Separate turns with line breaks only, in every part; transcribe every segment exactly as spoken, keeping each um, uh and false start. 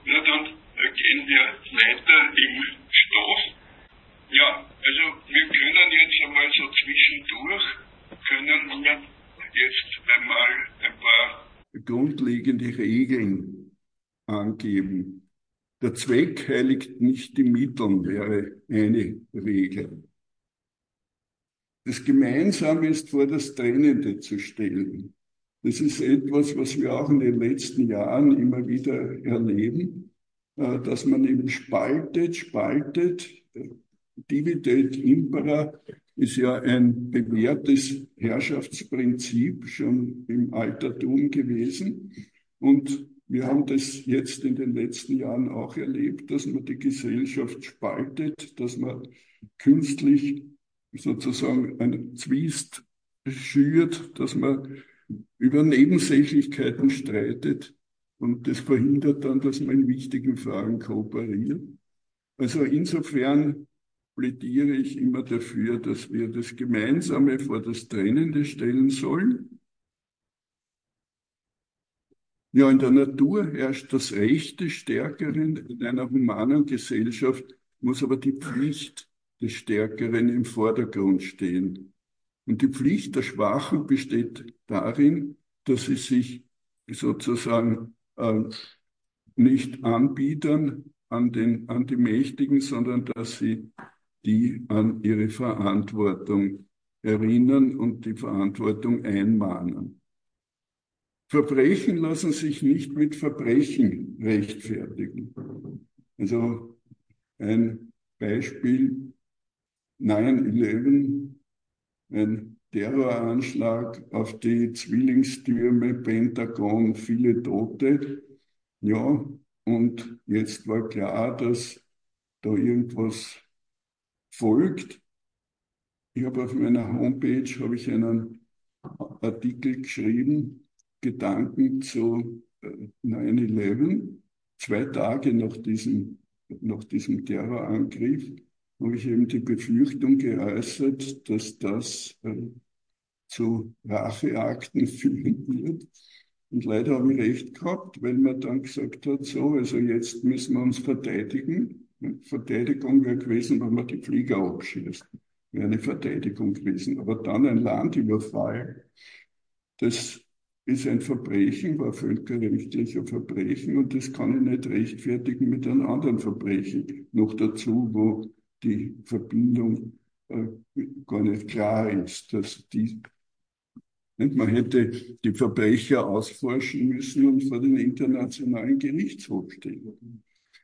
Na, dann äh, gehen wir weiter im Stoff. Ja, also wir können jetzt einmal so zwischendurch, können wir jetzt einmal ein paar grundlegende Regeln angeben. Der Zweck heiligt nicht die Mittel, wäre eine Regel. Das Gemeinsame ist vor das Trennende zu stellen. Das ist etwas, was wir auch in den letzten Jahren immer wieder erleben, dass man eben spaltet, spaltet. Divide et impera ist ja ein bewährtes Herrschaftsprinzip schon im Altertum gewesen. Und wir haben das jetzt in den letzten Jahren auch erlebt, dass man die Gesellschaft spaltet, dass man künstlich sozusagen einen Zwist schürt, dass man über Nebensächlichkeiten streitet. Und das verhindert dann, dass man in wichtigen Fragen kooperiert. Also insofern plädiere ich immer dafür, dass wir das Gemeinsame vor das Trennende stellen sollen. Ja, in der Natur herrscht das Recht des Stärkeren. In einer humanen Gesellschaft muss aber die Pflicht des Stärkeren im Vordergrund stehen. Und die Pflicht der Schwachen besteht darin, dass sie sich sozusagen äh, nicht anbiedern an, den, an die Mächtigen, sondern dass sie die an ihre Verantwortung erinnern und die Verantwortung einmahnen. Verbrechen lassen sich nicht mit Verbrechen rechtfertigen. Also ein Beispiel, neun elf, ein Terroranschlag auf die Zwillingstürme, Pentagon, viele Tote. Ja, und jetzt war klar, dass da irgendwas folgt. Ich habe auf meiner Homepage habe ich einen Artikel geschrieben, Gedanken zu neun elf, zwei Tage nach diesem, nach diesem Terrorangriff, habe ich eben die Befürchtung geäußert, dass das äh, zu Racheakten führen wird. Und leider habe ich recht gehabt, weil man dann gesagt hat, so, also jetzt müssen wir uns verteidigen. Verteidigung wäre gewesen, wenn man die Flieger abschießt. Wäre eine Verteidigung gewesen. Aber dann ein Landüberfall, das ist ein Verbrechen, war völkerrechtlicher Verbrechen und das kann ich nicht rechtfertigen mit einem anderen Verbrechen. Noch dazu, wo die Verbindung äh, gar nicht klar ist, dass die, nicht, man hätte die Verbrecher ausforschen müssen und vor den internationalen Gerichtshof stellen.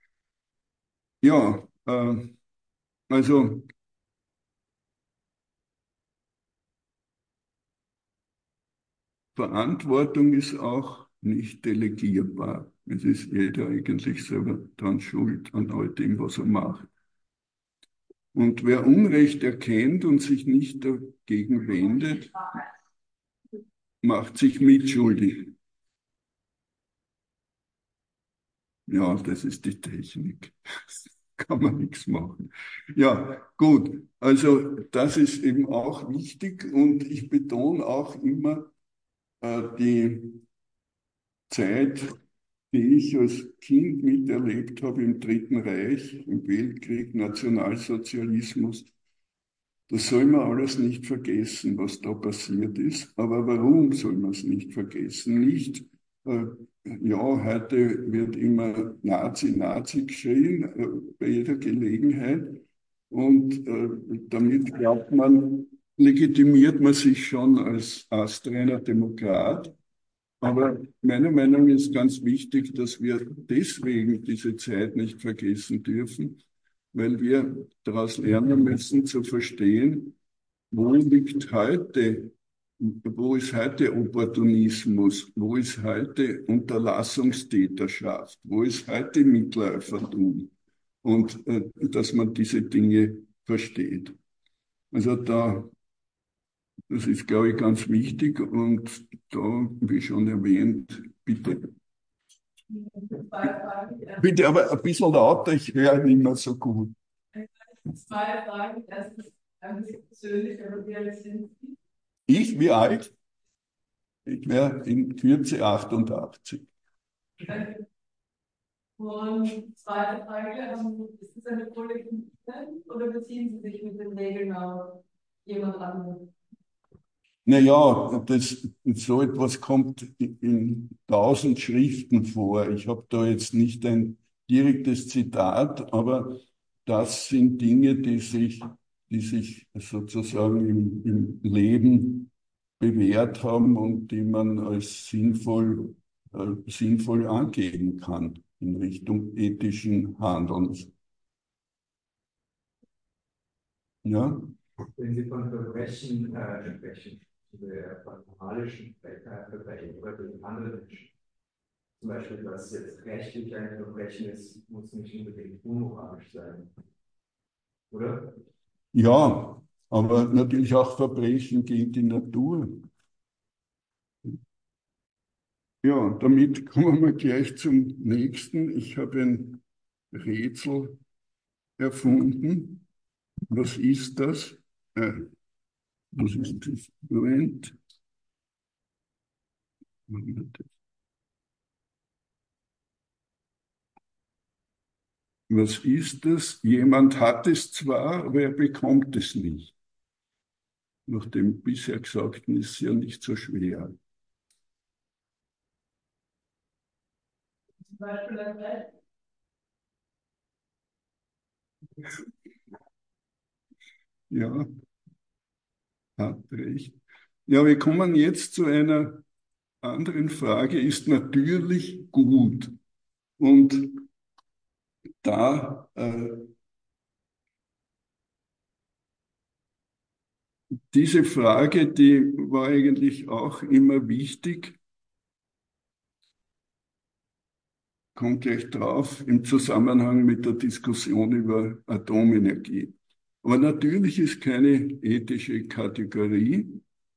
Ja, äh, also Verantwortung ist auch nicht delegierbar. Es ist jeder eigentlich selber dran schuld an all dem, was er macht. Und wer Unrecht erkennt und sich nicht dagegen wendet, macht sich mitschuldig. Ja, das ist die Technik. Kann man nichts machen. Ja, gut. Also das ist eben auch wichtig und ich betone auch immer äh, die Zeit, die ich als Kind miterlebt habe im Dritten Reich, im Weltkrieg, Nationalsozialismus. Das soll man alles nicht vergessen, was da passiert ist. Aber warum soll man es nicht vergessen? Nicht, äh, ja, heute wird immer Nazi, Nazi geschrien, äh, bei jeder Gelegenheit. Und äh, damit glaubt man, legitimiert man sich schon als astreiner Demokrat. Aber meiner Meinung nach ist ganz wichtig, dass wir deswegen diese Zeit nicht vergessen dürfen, weil wir daraus lernen müssen zu verstehen, wo liegt heute, wo ist heute Opportunismus, wo ist heute Unterlassungstäterschaft, wo ist heute Mitläufertum und äh, dass man diese Dinge versteht. Also da, das ist, glaube ich, ganz wichtig und da, wie schon erwähnt, bitte. Bitte, aber ein bisschen lauter, ich höre nicht mehr so gut. Zwei Fragen. Erstens an Sie persönlich, aber wie alt sind Sie? Ich, wie alt? Ich wäre in Kürze achtundachtzig.
Und zweite Frage, ähm, ist das eine Kollektive oder beziehen Sie sich mit den Regeln auf jemand anderen?
Naja, das, so etwas kommt in tausend Schriften vor. Ich habe da jetzt nicht ein direktes Zitat, aber das sind Dinge, die sich, die sich sozusagen im, im Leben bewährt haben und die man als sinnvoll, äh, sinnvoll angeben kann in Richtung ethischen Handelns. Ja?
Wenn Sie von Verbrechen äh, sprechen, äh, von moralischen Verbrechen oder gegen andere Menschen, zum Beispiel, was jetzt rechtlich ein Verbrechen ist, muss nicht unbedingt unmoralisch sein, oder?
Ja, aber natürlich auch Verbrechen gegen die Natur. Ja, damit kommen wir gleich zum nächsten. Ich habe ein Rätsel erfunden. Was ist das? Äh, was ist das? Moment. Was ist das? Jemand hat es zwar, aber er bekommt es nicht. Nach dem bisher Gesagten ist es ja nicht so schwer.
Zum Beispiel ein Recht?
Ja, hat recht. Ja, wir kommen jetzt zu einer anderen Frage. Ist natürlich gut. Und da äh, diese Frage, die war eigentlich auch immer wichtig, kommt gleich drauf im Zusammenhang mit der Diskussion über Atomenergie. Aber natürlich ist keine ethische Kategorie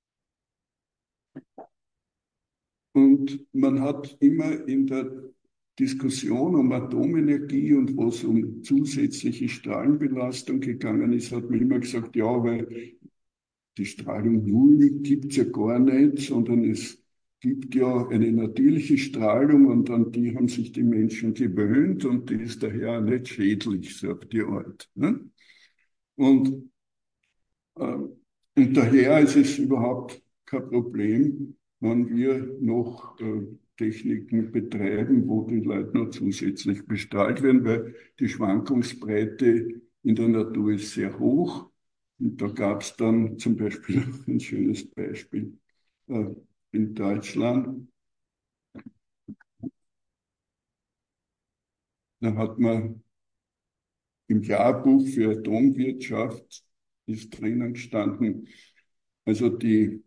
und man hat immer in der Diskussion um Atomenergie und wo es um zusätzliche Strahlenbelastung gegangen ist, hat man immer gesagt, ja, weil die Strahlung Null gibt es ja gar nicht, sondern es gibt ja eine natürliche Strahlung und an die haben sich die Menschen gewöhnt und die ist daher nicht schädlich, sagt die Art. Ne? Und, äh, und daher ist es überhaupt kein Problem, wenn wir noch äh, Techniken betreiben, wo die Leute noch zusätzlich bestrahlt werden, weil die Schwankungsbreite in der Natur ist sehr hoch. Und da gab es dann zum Beispiel ein schönes Beispiel äh, in Deutschland. Da hat man im Jahrbuch für Atomwirtschaft ist drinnen gestanden, also die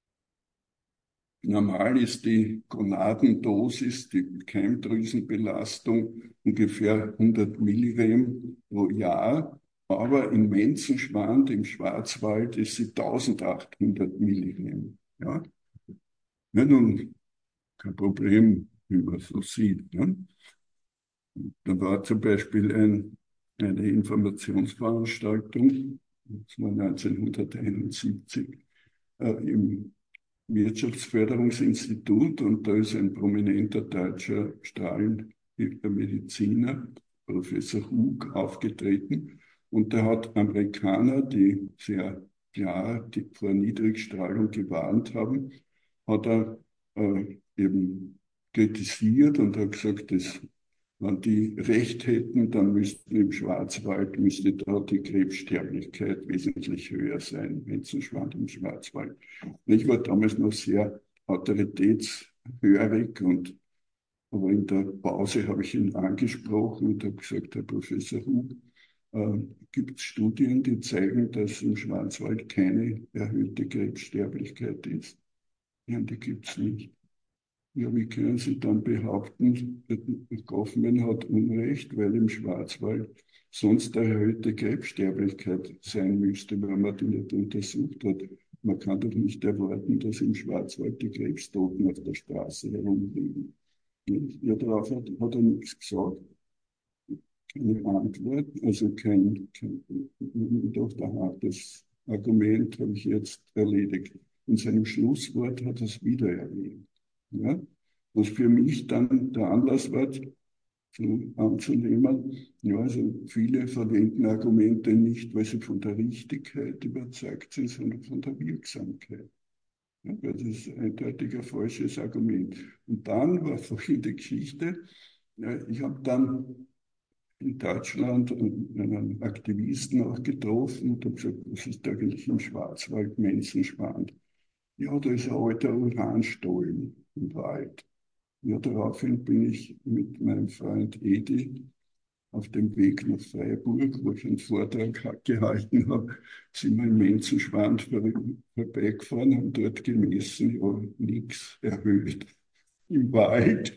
normal ist die Gonadendosis, die Keimdrüsenbelastung ungefähr hundert Milligramm pro Jahr, aber in Menzenschwand im Schwarzwald ist sie eintausendachthundert Milligramm. Ja? Ja, nun, kein Problem, wie man so sieht. Ne? Da war zum Beispiel ein, eine Informationsveranstaltung, das war neunzehnhunderteinundsiebzig, äh, im Wirtschaftsförderungsinstitut und da ist ein prominenter deutscher Strahlenmediziner, Professor Hug, aufgetreten und der hat Amerikaner, die sehr klar die vor Niedrigstrahlung gewarnt haben, hat er äh, eben kritisiert und hat gesagt, dass wenn die Recht hätten, dann müssten im Schwarzwald, müsste da die Krebssterblichkeit wesentlich höher sein, Menzenschwand im Schwarzwald. Ich war damals noch sehr autoritätshörig und aber in der Pause habe ich ihn angesprochen und habe gesagt, Herr Professor Hug, äh, gibt es Studien, die zeigen, dass im Schwarzwald keine erhöhte Krebssterblichkeit ist? Ja, die gibt es nicht. Ja, wie können Sie dann behaupten, Goffman hat Unrecht, weil im Schwarzwald sonst erhöhte Krebssterblichkeit sein müsste, wenn man die nicht untersucht hat? Man kann doch nicht erwarten, dass im Schwarzwald die Krebstoten auf der Straße herumliegen. Ja, darauf hat, hat er nichts gesagt, keine Antwort, also kein, kein doch da hat das Argument habe ich jetzt erledigt. In seinem Schlusswort hat er es wieder erwähnt. Ja? Was für mich dann der Anlass war, zu, anzunehmen. Ja, also viele verwenden Argumente nicht, weil sie von der Richtigkeit überzeugt sind, sondern von der Wirksamkeit. Ja, weil das ist eindeutig ein falsches Argument. Und dann war vorhin die Geschichte, ja, ich habe dann in Deutschland einen Aktivisten auch getroffen und habe gesagt, was ist eigentlich im Schwarzwald Menzenschwand? Ja, da ist ein alter Uranstollen im Wald. Ja, daraufhin bin ich mit meinem Freund Edi auf dem Weg nach Freiburg, wo ich einen Vortrag gehalten habe, sind wir im Menzenschwand vorbeigefahren, haben dort gemessen, ja, nichts erhöht. Im Wald,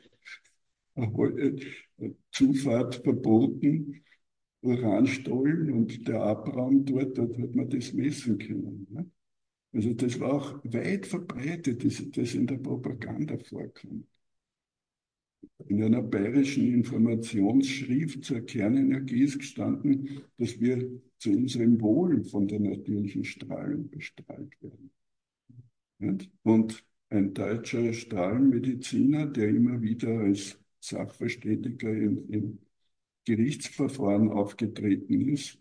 Zufahrt verboten, Uranstollen und der Abraum dort, dort hat man das messen können. Ne? Also das war auch weit verbreitet, dass das in der Propaganda vorkommt. In einer bayerischen Informationsschrift zur Kernenergie ist gestanden, dass wir zu unserem Wohl von der natürlichen Strahlung bestrahlt werden. Nicht? Und ein deutscher Strahlenmediziner, der immer wieder als Sachverständiger in, in Gerichtsverfahren aufgetreten ist,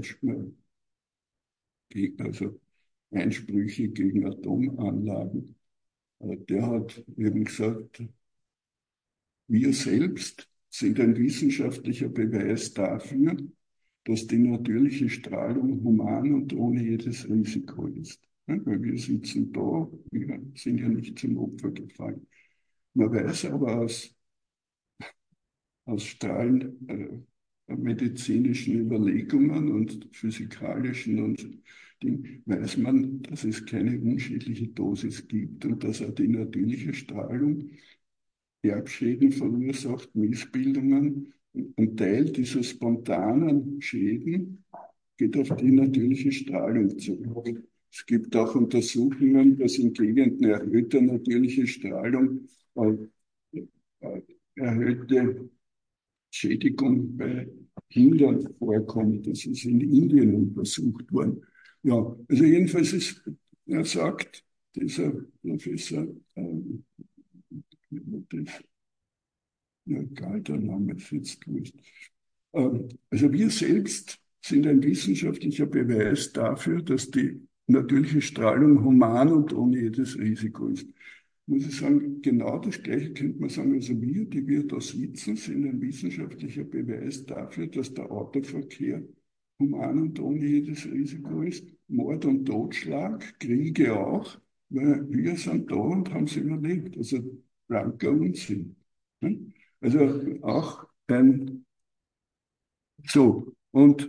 also Einsprüche gegen Atomanlagen, der hat eben gesagt, wir selbst sind ein wissenschaftlicher Beweis dafür, dass die natürliche Strahlung human und ohne jedes Risiko ist. Weil wir sitzen da, wir sind ja nicht zum Opfer gefallen. Man weiß aber aus, aus Strahlen, äh, medizinischen Überlegungen und physikalischen und Ding, weiß man, dass es keine unschädliche Dosis gibt und dass auch die natürliche Strahlung Erbschäden verursacht, Missbildungen. Ein Teil dieser spontanen Schäden geht auf die natürliche Strahlung zurück. Es gibt auch Untersuchungen, dass in Gegenden erhöhter natürliche Strahlung äh, äh, erhöhte Schädigung bei Kindern vorkommt. Das ist in Indien untersucht worden. Ja, also jedenfalls ist, er sagt, dieser Professor, ähm, das, ja, egal, der Name ist jetzt wurscht. Ähm, also wir selbst sind ein wissenschaftlicher Beweis dafür, dass die natürliche Strahlung human und ohne jedes Risiko ist. Muss ich sagen, genau das Gleiche könnte man sagen, also wir, die wir da sitzen, sind ein wissenschaftlicher Beweis dafür, dass der Autoverkehr human und ohne jedes Risiko ist. Mord und Totschlag, Kriege auch, weil wir sind da und haben es überlebt. Also blanker Unsinn. Also auch ein, so, und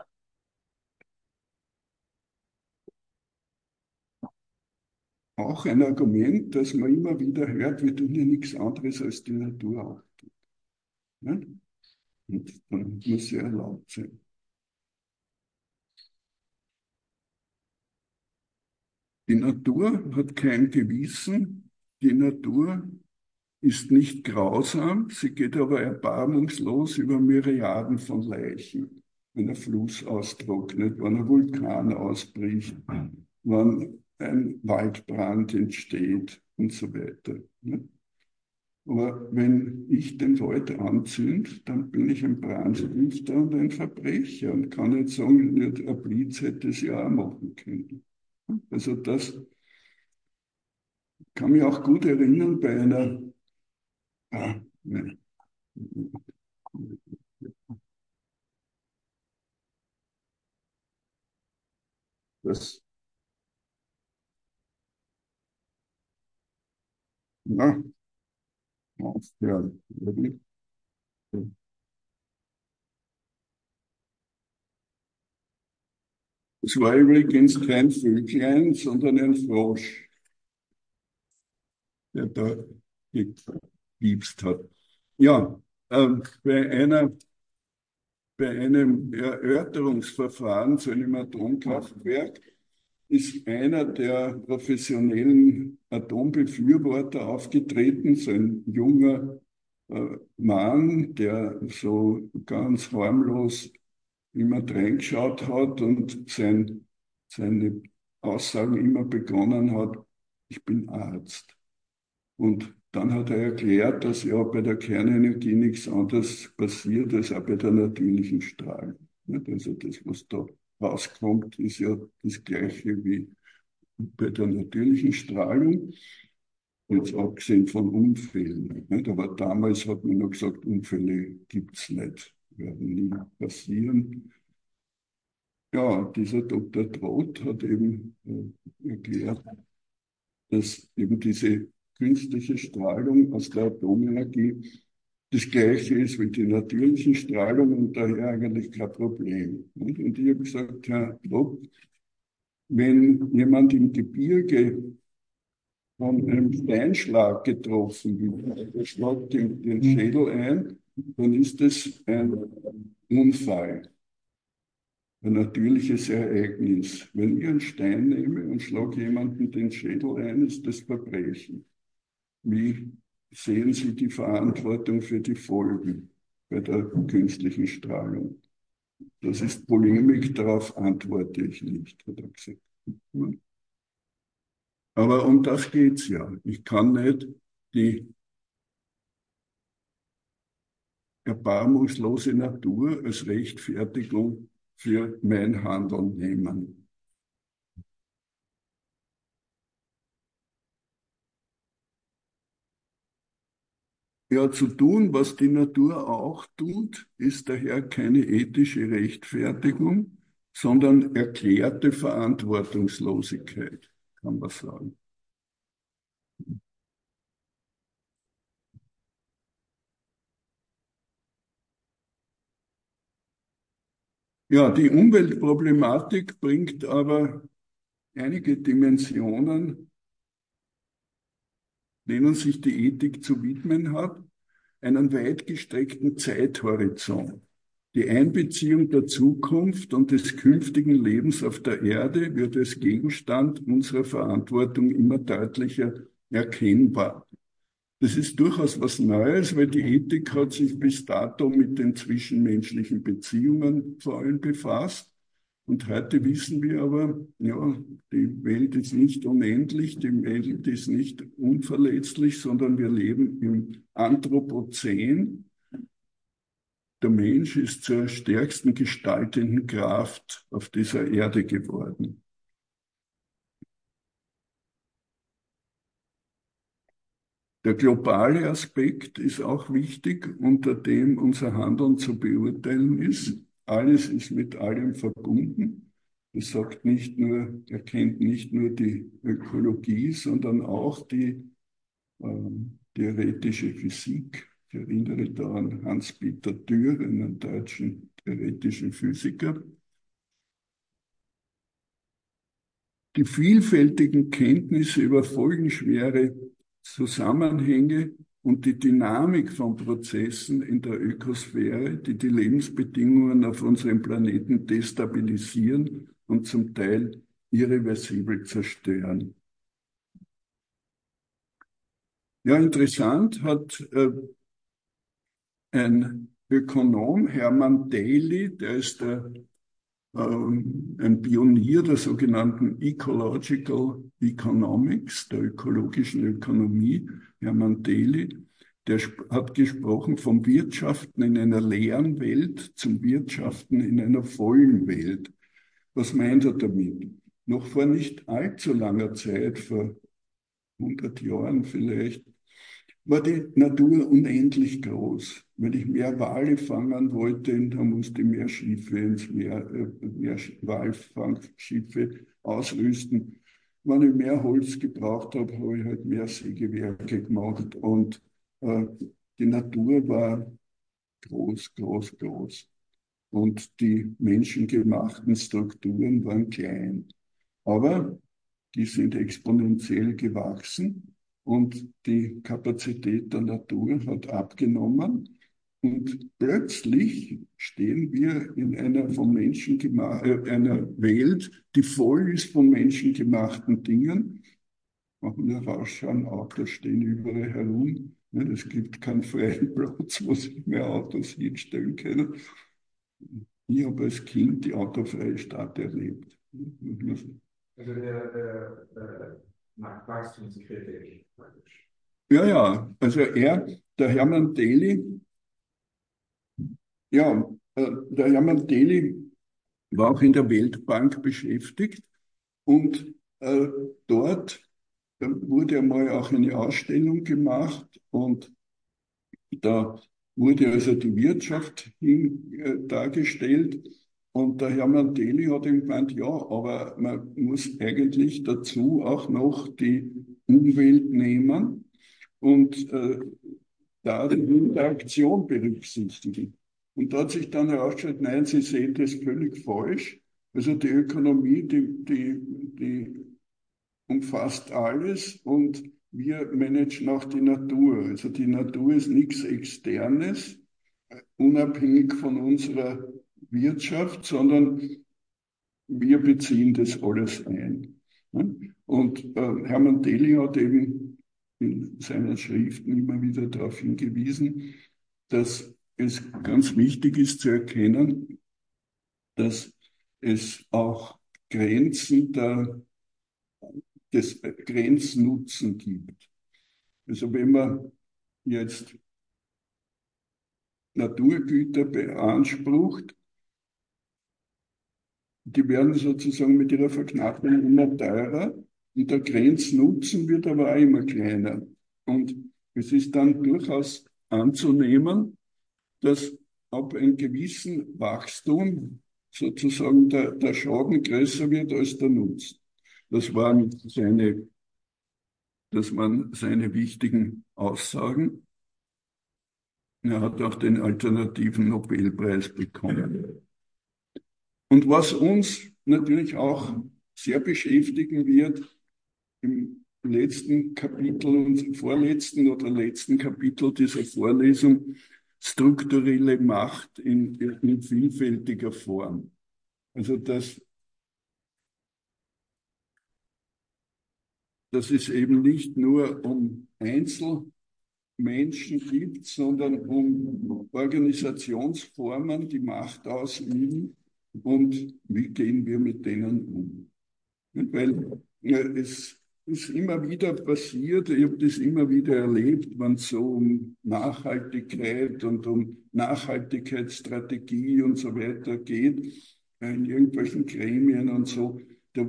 auch ein Argument, das man immer wieder hört, wir tun ja nichts anderes als die Natur auch. Ne? Und dann muss sie erlaubt sein. Die Natur hat kein Gewissen, die Natur ist nicht grausam, sie geht aber erbarmungslos über Myriaden von Leichen, wenn ein Fluss austrocknet, wenn ein Vulkan ausbricht, wenn ein Waldbrand entsteht und so weiter. Ne? Aber wenn ich den Wald anzünde, dann bin ich ein Brandstifter und ein Verbrecher und kann nicht sagen, ein Blitz hätte es ja auch machen können. Also das kann mich auch gut erinnern bei einer, ah, ne, das, na, ja, es war übrigens kein Vöglein, sondern ein Frosch, der da gepiepst hat. Ja, ähm, bei einer, bei einem Erörterungsverfahren zu einem Atomkraftwerk ist einer der professionellen Atombefürworter aufgetreten, so ein junger äh, Mann, der so ganz harmlos immer reingeschaut hat und sein, seine Aussagen immer begonnen hat, ich bin Arzt. Und dann hat er erklärt, dass ja bei der Kernenergie nichts anderes passiert als auch bei der natürlichen Strahlung. Also das, was da rauskommt, ist ja das Gleiche wie bei der natürlichen Strahlung, jetzt abgesehen von Unfällen. Aber damals hat man noch gesagt, Unfälle gibt es nicht, werden nie passieren. Ja, dieser Doktor Trott hat eben äh, erklärt, dass eben diese künstliche Strahlung aus der Atomenergie das Gleiche ist wie die natürlichen Strahlung und daher eigentlich kein Problem. Und ich habe gesagt, Herr Trott, wenn jemand im Gebirge von einem Steinschlag getroffen wird, der schlägt den, den Schädel ein, dann ist das ein Unfall, ein natürliches Ereignis. Wenn ich einen Stein nehme und schlage jemanden den Schädel ein, ist das Verbrechen. Wie sehen Sie die Verantwortung für die Folgen bei der künstlichen Strahlung? Das ist Polemik, darauf antworte ich nicht, hat er gesagt. Aber um das geht's ja. Ich kann nicht die erbarmungslose Natur als Rechtfertigung für mein Handeln nehmen. Ja, zu tun, was die Natur auch tut, ist daher keine ethische Rechtfertigung, sondern erklärte Verantwortungslosigkeit, kann man sagen. Ja, die Umweltproblematik bringt aber einige Dimensionen, denen sich die Ethik zu widmen hat, einen weit gestreckten Zeithorizont. Die Einbeziehung der Zukunft und des künftigen Lebens auf der Erde wird als Gegenstand unserer Verantwortung immer deutlicher erkennbar. Das ist durchaus was Neues, weil die Ethik hat sich bis dato mit den zwischenmenschlichen Beziehungen vor allem befasst. Und heute wissen wir aber, ja, die Welt ist nicht unendlich, die Welt ist nicht unverletzlich, sondern wir leben im Anthropozän. Der Mensch ist zur stärksten gestaltenden Kraft auf dieser Erde geworden. Der globale Aspekt ist auch wichtig, unter dem unser Handeln zu beurteilen ist. Alles ist mit allem verbunden. Das sagt nicht nur, erkennt nicht nur die Ökologie, sondern auch die äh, theoretische Physik. Ich erinnere da an Hans-Peter Dürr, einen deutschen theoretischen Physiker. Die vielfältigen Kenntnisse über folgenschwere Zusammenhänge und die Dynamik von Prozessen in der Ökosphäre, die die Lebensbedingungen auf unserem Planeten destabilisieren und zum Teil irreversibel zerstören. Ja, interessant hat äh, ein Ökonom, Hermann Daly, der ist der ein Pionier der sogenannten Ecological Economics, der ökologischen Ökonomie, Hermann Daly, der hat gesprochen vom Wirtschaften in einer leeren Welt zum Wirtschaften in einer vollen Welt. Was meint er damit? Noch vor nicht allzu langer Zeit, vor hundert Jahren vielleicht, war die Natur unendlich groß. Wenn ich mehr Wale fangen wollte, dann musste ich mehr Schiffe ins Meer, mehr Walfangschiffe ausrüsten. Wenn ich mehr Holz gebraucht habe, habe ich halt mehr Sägewerke gemacht. Und äh, die Natur war groß, groß, groß. Und die menschengemachten Strukturen waren klein. Aber die sind exponentiell gewachsen. Und die Kapazität der Natur hat abgenommen. Und plötzlich stehen wir in einer vom Menschen gema- äh, einer Welt, die voll ist von menschengemachten Dingen. Machen wir rausschauen, Autos stehen überall herum. Es gibt keinen freien Platz, wo sich mehr Autos hinstellen können. Ich habe als Kind die autofreie Stadt erlebt.
Also der, der, der Marktwachstumskritik praktisch.
ja, ja, also er, der Hermann Daly, ja, äh, der Hermann Daly war auch in der Weltbank beschäftigt und äh, dort äh, wurde einmal auch eine Ausstellung gemacht und da wurde also die Wirtschaft hin, äh, dargestellt und der Hermann Daly hat ihm gemeint, ja, aber man muss eigentlich dazu auch noch die Umwelt nehmen und äh, da die Interaktion berücksichtigen. Und da hat sich dann herausgestellt, nein, Sie sehen das völlig falsch. Also die Ökonomie, die, die, die umfasst alles und wir managen auch die Natur. Also die Natur ist nichts Externes, unabhängig von unserer Wirtschaft, sondern wir beziehen das alles ein. Und äh, Hermann Daly hat eben in seinen Schriften immer wieder darauf hingewiesen, dass es ganz wichtig ist zu erkennen, dass es auch Grenzen der, des Grenznutzen gibt. Also wenn man jetzt Naturgüter beansprucht, die werden sozusagen mit ihrer Verknappung immer teurer und der Grenznutzen wird aber auch immer kleiner. Und es ist dann durchaus anzunehmen, dass ab einem gewissen Wachstum sozusagen der, der Schaden größer wird als der Nutzen. Das waren seine, das waren seine wichtigen Aussagen. Er hat auch den alternativen Nobelpreis bekommen. Und was uns natürlich auch sehr beschäftigen wird, im letzten Kapitel und vorletzten oder letzten Kapitel dieser Vorlesung, strukturelle Macht in, in vielfältiger Form. Also dass, dass es eben nicht nur um Einzelmenschen gibt, sondern um Organisationsformen, die Macht ausüben und wie gehen wir mit denen um. Weil ja, es ist immer wieder passiert, ich habe das immer wieder erlebt, wenn es so um Nachhaltigkeit und um Nachhaltigkeitsstrategie und so weiter geht, äh, in irgendwelchen Gremien und so, da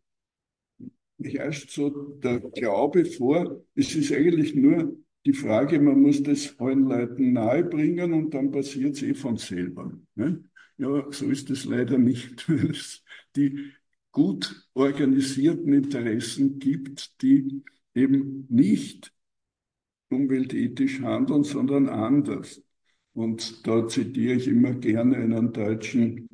herrscht so der Glaube vor, es ist eigentlich nur die Frage, man muss das allen Leuten nahebringen und dann passiert es eh von selber. Ne? Ja, so ist es leider nicht, weil es die gut organisierten Interessen gibt, die eben nicht umweltethisch handeln, sondern anders. Und da zitiere ich immer gerne einen deutschen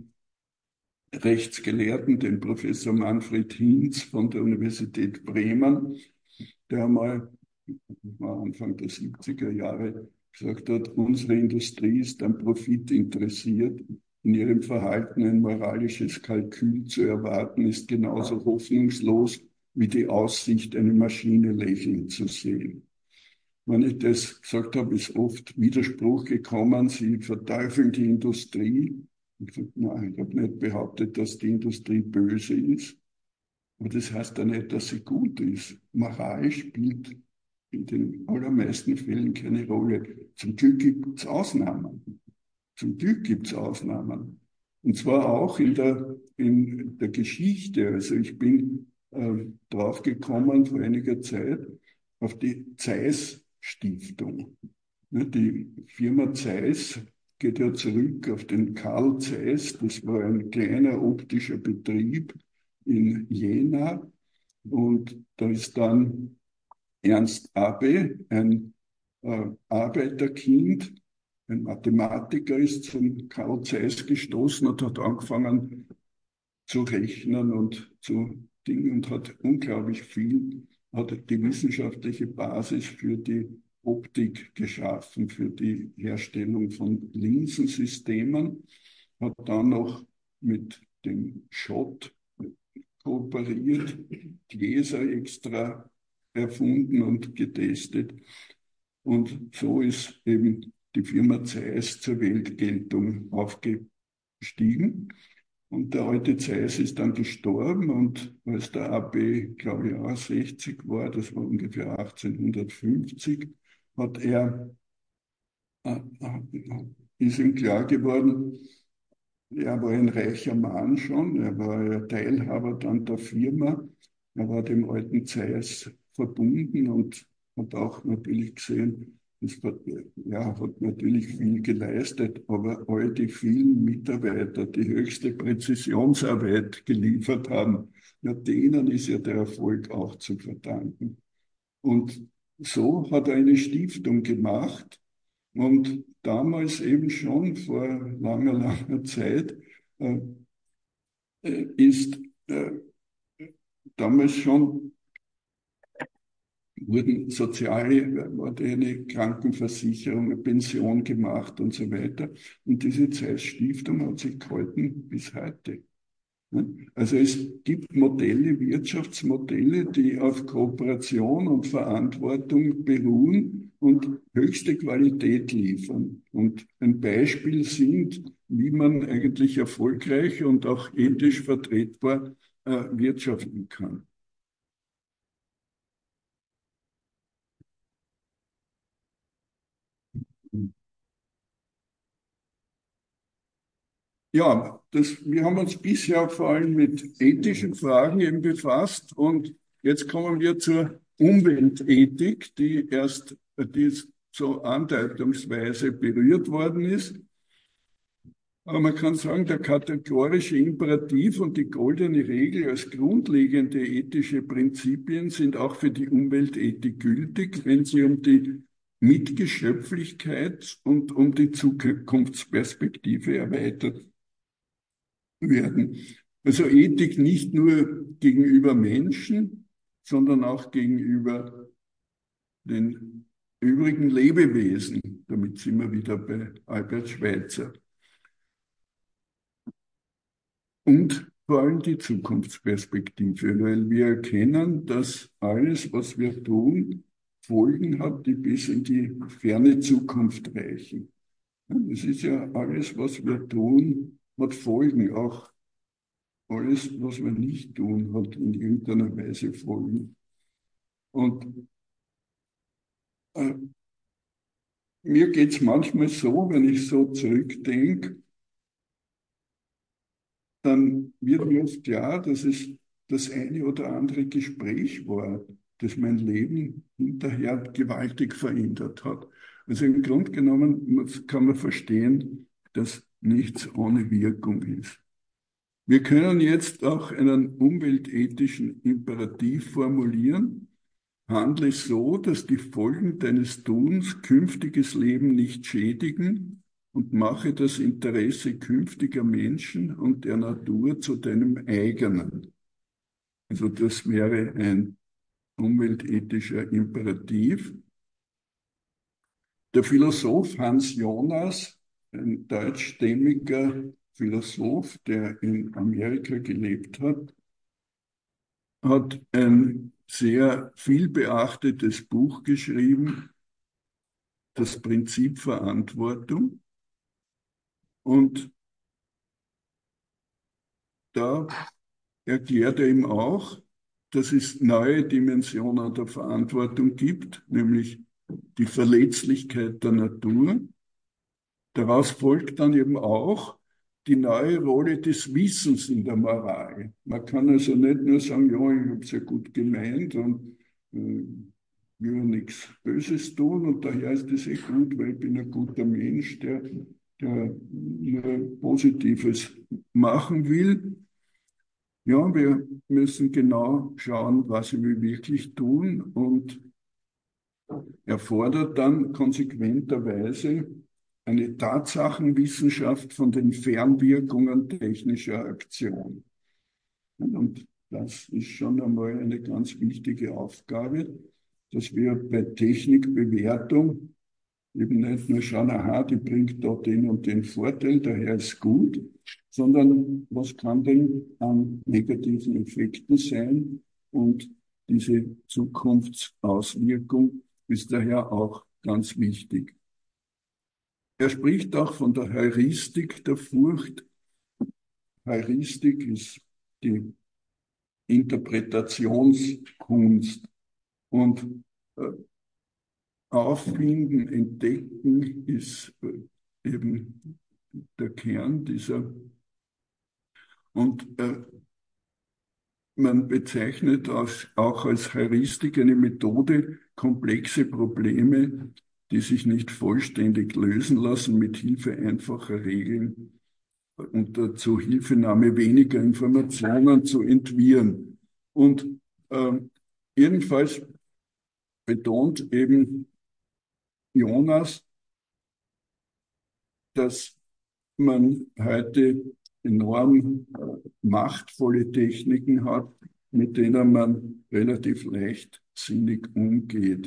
Rechtsgelehrten, den Professor Manfred Hinz von der Universität Bremen, der mal war Anfang der siebziger Jahre gesagt hat, unsere Industrie ist am Profit interessiert. In ihrem Verhalten ein moralisches Kalkül zu erwarten, ist genauso hoffnungslos wie die Aussicht, eine Maschine lächeln zu sehen. Wenn ich das gesagt habe, ist oft Widerspruch gekommen, sie verteufeln die Industrie. Ich habe gesagt, nein, ich habe nicht behauptet, dass die Industrie böse ist. Aber das heißt ja nicht, dass sie gut ist. Moral spielt in den allermeisten Fällen keine Rolle. Zum Glück gibt es Ausnahmen. Zum Glück gibt es Ausnahmen. Und zwar auch in der, in der Geschichte. Also ich bin äh, draufgekommen vor einiger Zeit auf die Zeiss Stiftung. Ne, die Firma Zeiss geht ja zurück auf den Karl Zeiss. Das war ein kleiner optischer Betrieb in Jena. Und da ist dann Ernst Abbe, ein äh, Arbeiterkind, ein Mathematiker, ist zum Karl Zeiss gestoßen und hat angefangen zu rechnen und zu Dingen und hat unglaublich viel, hat die wissenschaftliche Basis für die Optik geschaffen, für die Herstellung von Linsensystemen, hat dann noch mit dem Schott kooperiert, Gläser extra erfunden und getestet. Und so ist eben die Firma Zeiss zur Weltgeltung aufgestiegen. Und der alte Zeiss ist dann gestorben und als der A B, glaube ich, auch sechzig war, das war ungefähr achtzehnhundertfünfzig, hat er, äh, äh, ist ihm klar geworden, er war ein reicher Mann schon, er war ja Teilhaber dann der Firma, er war dem alten Zeiss verbunden und hat auch natürlich gesehen, das hat, ja, hat natürlich viel geleistet, aber all die vielen Mitarbeiter, die höchste Präzisionsarbeit geliefert haben, ja, denen ist ja der Erfolg auch zu verdanken. Und so hat er eine Stiftung gemacht und damals eben schon vor langer, langer Zeit äh, ist äh, damals schon wurden soziale, wurde eine Krankenversicherung, eine Pension gemacht und so weiter. Und diese Zeiss-Stiftung hat sich gehalten bis heute. Also es gibt Modelle, Wirtschaftsmodelle, die auf Kooperation und Verantwortung beruhen und höchste Qualität liefern. Und ein Beispiel sind, wie man eigentlich erfolgreich und auch ethisch vertretbar äh, wirtschaften kann. Ja, das, wir haben uns bisher vor allem mit ethischen Fragen eben befasst und jetzt kommen wir zur Umweltethik, die erst die so andeutungsweise berührt worden ist. Aber man kann sagen, der kategorische Imperativ und die goldene Regel als grundlegende ethische Prinzipien sind auch für die Umweltethik gültig, wenn sie um die Mitgeschöpflichkeit und um die Zukunftsperspektive erweitert werden. Also Ethik nicht nur gegenüber Menschen, sondern auch gegenüber den übrigen Lebewesen. Damit sind wir wieder bei Albert Schweitzer. Und vor allem die Zukunftsperspektive, weil wir erkennen, dass alles, was wir tun, Folgen hat, die bis in die ferne Zukunft reichen. Es ist ja alles, was wir tun, hat Folgen. Auch alles, was wir nicht tun, hat in irgendeiner Weise Folgen. Und äh, mir geht es manchmal so, wenn ich so zurückdenke, dann wird mir oft klar, dass es das eine oder andere Gespräch war, das mein Leben hinterher gewaltig verändert hat. Also im Grunde genommen kann man verstehen, dass nichts ohne Wirkung ist. Wir können jetzt auch einen umweltethischen Imperativ formulieren. Handle so, dass die Folgen deines Tuns künftiges Leben nicht schädigen und mache das Interesse künftiger Menschen und der Natur zu deinem eigenen. Also das wäre ein umweltethischer Imperativ. Der Philosoph Hans Jonas, ein deutschstämmiger Philosoph, der in Amerika gelebt hat, hat ein sehr viel beachtetes Buch geschrieben, Das Prinzip Verantwortung. Und da erklärt er ihm auch, dass es neue Dimensionen der Verantwortung gibt, nämlich die Verletzlichkeit der Natur. Daraus folgt dann eben auch die neue Rolle des Wissens in der Moral. Man kann also nicht nur sagen, ja, ich habe es ja gut gemeint und äh, will nichts Böses tun und daher ist es eh gut, weil ich bin ein guter Mensch, der, der nur Positives machen will. Ja, wir müssen genau schauen, was wir wirklich tun und er fordert dann konsequenterweise eine Tatsachenwissenschaft von den Fernwirkungen technischer Aktion. Und das ist schon einmal eine ganz wichtige Aufgabe, dass wir bei Technikbewertung eben nicht nur schauen, aha, die bringt da den und den Vorteil, daher ist gut, sondern was kann denn an negativen Effekten sein? Und diese Zukunftsauswirkung ist daher auch ganz wichtig. Er spricht auch von der Heuristik der Furcht. Heuristik ist die Interpretationskunst. Und äh, Auffinden, Entdecken ist äh, eben der Kern dieser. Und äh, man bezeichnet als, auch als Heuristik eine Methode, komplexe Probleme, die sich nicht vollständig lösen lassen, mit Hilfe einfacher Regeln unter Zuhilfenahme weniger Informationen zu entwirren. Und ähm, jedenfalls betont eben Jonas, dass man heute enorm äh, machtvolle Techniken hat, mit denen man relativ leichtsinnig umgeht.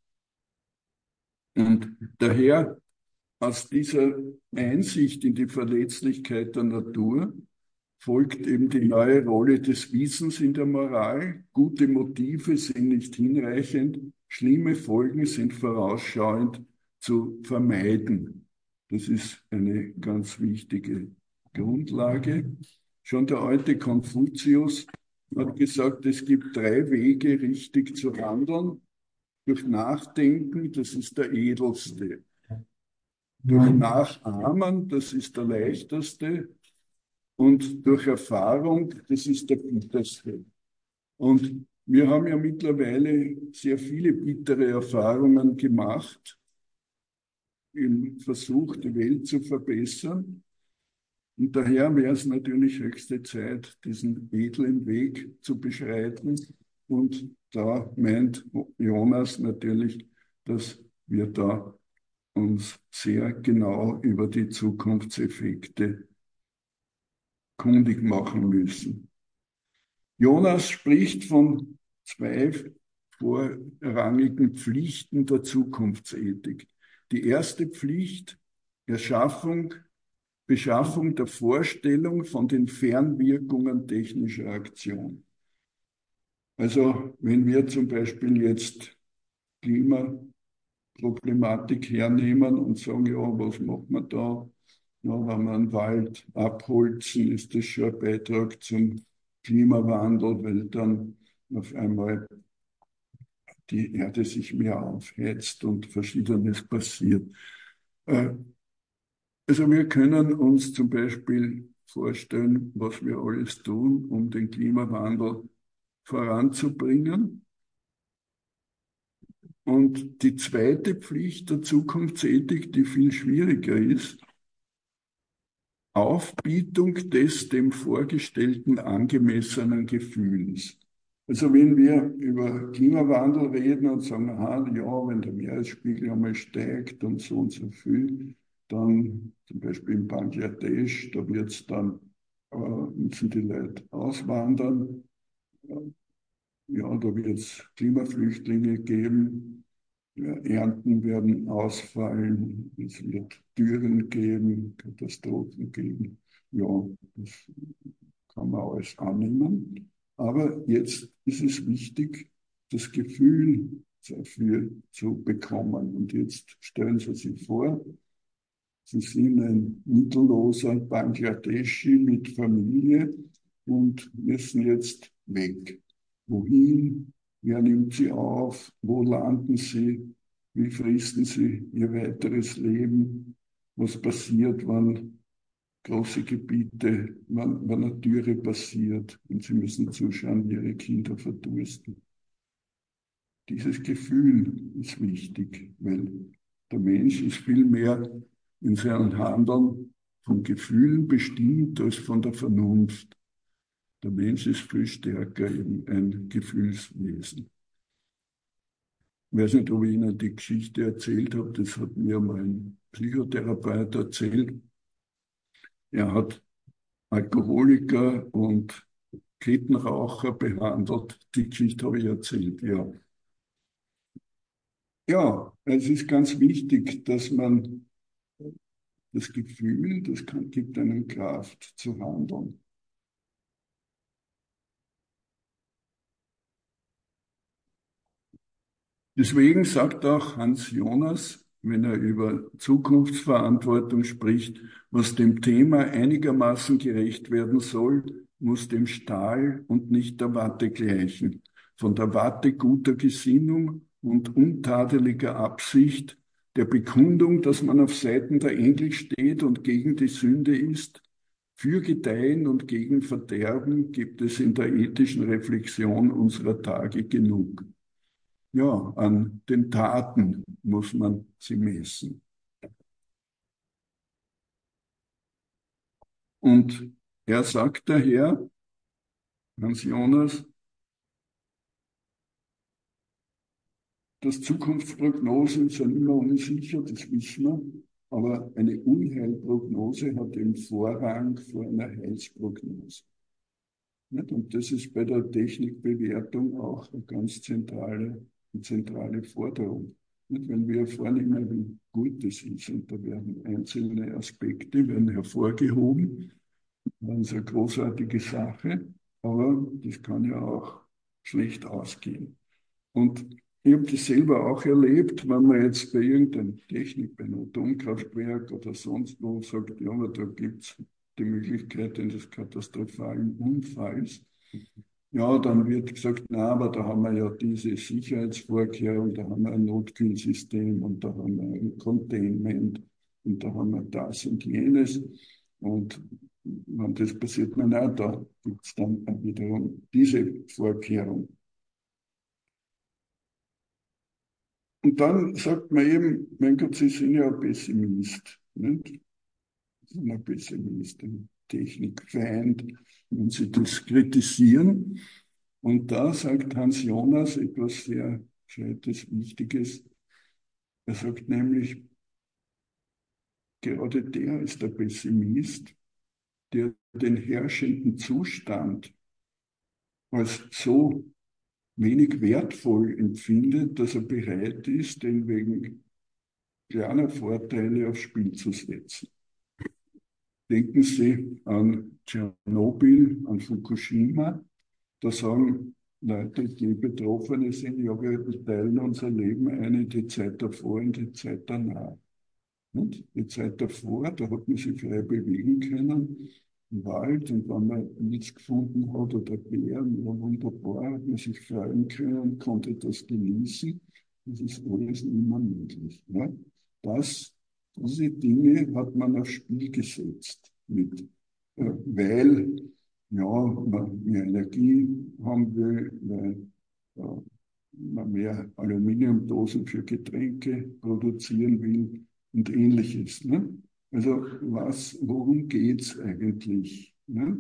Und daher aus dieser Einsicht in die Verletzlichkeit der Natur folgt eben die neue Rolle des Wissens in der Moral. Gute Motive sind nicht hinreichend, schlimme Folgen sind vorausschauend zu vermeiden. Das ist eine ganz wichtige Grundlage. Schon der alte Konfuzius hat gesagt, es gibt drei Wege, richtig zu handeln. Durch Nachdenken, das ist der edelste. Durch Nachahmen, das ist der leichteste. Und durch Erfahrung, das ist der bitterste. Und wir haben ja mittlerweile sehr viele bittere Erfahrungen gemacht im Versuch, die Welt zu verbessern. Und daher wäre es natürlich höchste Zeit, diesen edlen Weg zu beschreiten. Und da meint Jonas natürlich, dass wir da uns sehr genau über die Zukunftseffekte kundig machen müssen. Jonas spricht von zwei vorrangigen Pflichten der Zukunftsethik. Die erste Pflicht, Erschaffung, Beschaffung der Vorstellung von den Fernwirkungen technischer Aktion. Also wenn wir zum Beispiel jetzt Klimaproblematik hernehmen und sagen, ja, was macht man da? Ja, wenn wir einen Wald abholzen, ist das schon ein Beitrag zum Klimawandel, weil dann auf einmal die Erde sich mehr aufheizt und Verschiedenes passiert. Also wir können uns zum Beispiel vorstellen, was wir alles tun, um den Klimawandel voranzubringen. Und die zweite Pflicht der Zukunftsethik, die viel schwieriger ist, Aufbietung des dem Vorgestellten angemessenen Gefühls. Also wenn wir über Klimawandel reden und sagen, aha, ja, wenn der Meeresspiegel einmal steigt und so und so viel, dann zum Beispiel in Bangladesch, da wird es dann, äh, müssen die Leute auswandern, ja, da wird es Klimaflüchtlinge geben, ja, Ernten werden ausfallen, es wird Dürren geben, Katastrophen geben. Ja, das kann man alles annehmen. Aber jetzt ist es wichtig, das Gefühl dafür zu bekommen. Und jetzt stellen Sie sich vor, Sie sind ein mittelloser Bangladeschi mit Familie und müssen jetzt weg. Wohin? Wer nimmt Sie auf? Wo landen Sie? Wie fristen Sie Ihr weiteres Leben? Was passiert, wenn große Gebiete, wenn, wenn eine Dürre passiert und Sie müssen zuschauen, wie Ihre Kinder verdursten? Dieses Gefühl ist wichtig, weil der Mensch ist viel mehr in seinem Handeln von Gefühlen bestimmt als von der Vernunft. Der Mensch ist viel stärker eben ein Gefühlswesen. Ich weiß nicht, ob ich Ihnen die Geschichte erzählt habe, das hat mir mal ein Psychotherapeut erzählt. Er hat Alkoholiker und Kettenraucher behandelt. Die Geschichte habe ich erzählt, ja. Ja, es ist ganz wichtig, dass man das Gefühl, das kann, gibt einem Kraft zu handeln. Deswegen sagt auch Hans Jonas, wenn er über Zukunftsverantwortung spricht, was dem Thema einigermaßen gerecht werden soll, muss dem Stahl und nicht der Watte gleichen. Von der Watte guter Gesinnung und untadeliger Absicht, der Bekundung, dass man auf Seiten der Engel steht und gegen die Sünde ist, für Gedeihen und gegen Verderben gibt es in der ethischen Reflexion unserer Tage genug. Ja, an den Taten muss man sie messen. Und er sagt daher, Hans Jonas, dass Zukunftsprognosen sind immer unsicher, das wissen wir, aber eine Unheilprognose hat eben Vorrang vor einer Heilsprognose. Und das ist bei der Technikbewertung auch eine ganz zentrale, eine zentrale Forderung. Wenn wir vornehmen, wie gut das ist, und da werden einzelne Aspekte werden hervorgehoben, das ist eine großartige Sache, aber das kann ja auch schlecht ausgehen. Und ich habe das selber auch erlebt, wenn man jetzt bei irgendeiner Technik, bei einem Atomkraftwerk oder sonst wo sagt, ja, aber da gibt es die Möglichkeit eines katastrophalen Unfalls. Ja, dann wird gesagt, na, aber da haben wir ja diese Sicherheitsvorkehrung, da haben wir ein Notkühlsystem und da haben wir ein Containment und da haben wir das und jenes. Und wenn das passiert, na, na, da gibt es dann wiederum diese Vorkehrung. Und dann sagt man eben, mein Gott, Sie sind ja ein Pessimist. Nicht? Sie sind ein Pessimist, ein Technikfeind, wenn Sie das kritisieren. Und da sagt Hans Jonas etwas sehr Gescheites, Wichtiges. Er sagt nämlich, gerade der ist der Pessimist, der den herrschenden Zustand als so wenig wertvoll empfindet, dass er bereit ist, den wegen kleiner Vorteile aufs Spiel zu setzen. Denken Sie an Tschernobyl, an Fukushima. Da sagen Leute, die Betroffene sind, ja, wir teilen unser Leben ein in die Zeit davor und die Zeit danach. Und die Zeit davor, da hat man sich frei bewegen können im Wald, und wenn man nichts gefunden hat oder Bären, war wunderbar, hat man sich freuen können, konnte das genießen. Das ist alles immer möglich. Ja? Das, diese Dinge hat man aufs Spiel gesetzt, mit, äh, weil ja, man mehr Energie haben will, weil äh, man mehr Aluminiumdosen für Getränke produzieren will und ähnliches. Ne? Also was, worum geht es eigentlich? Ne?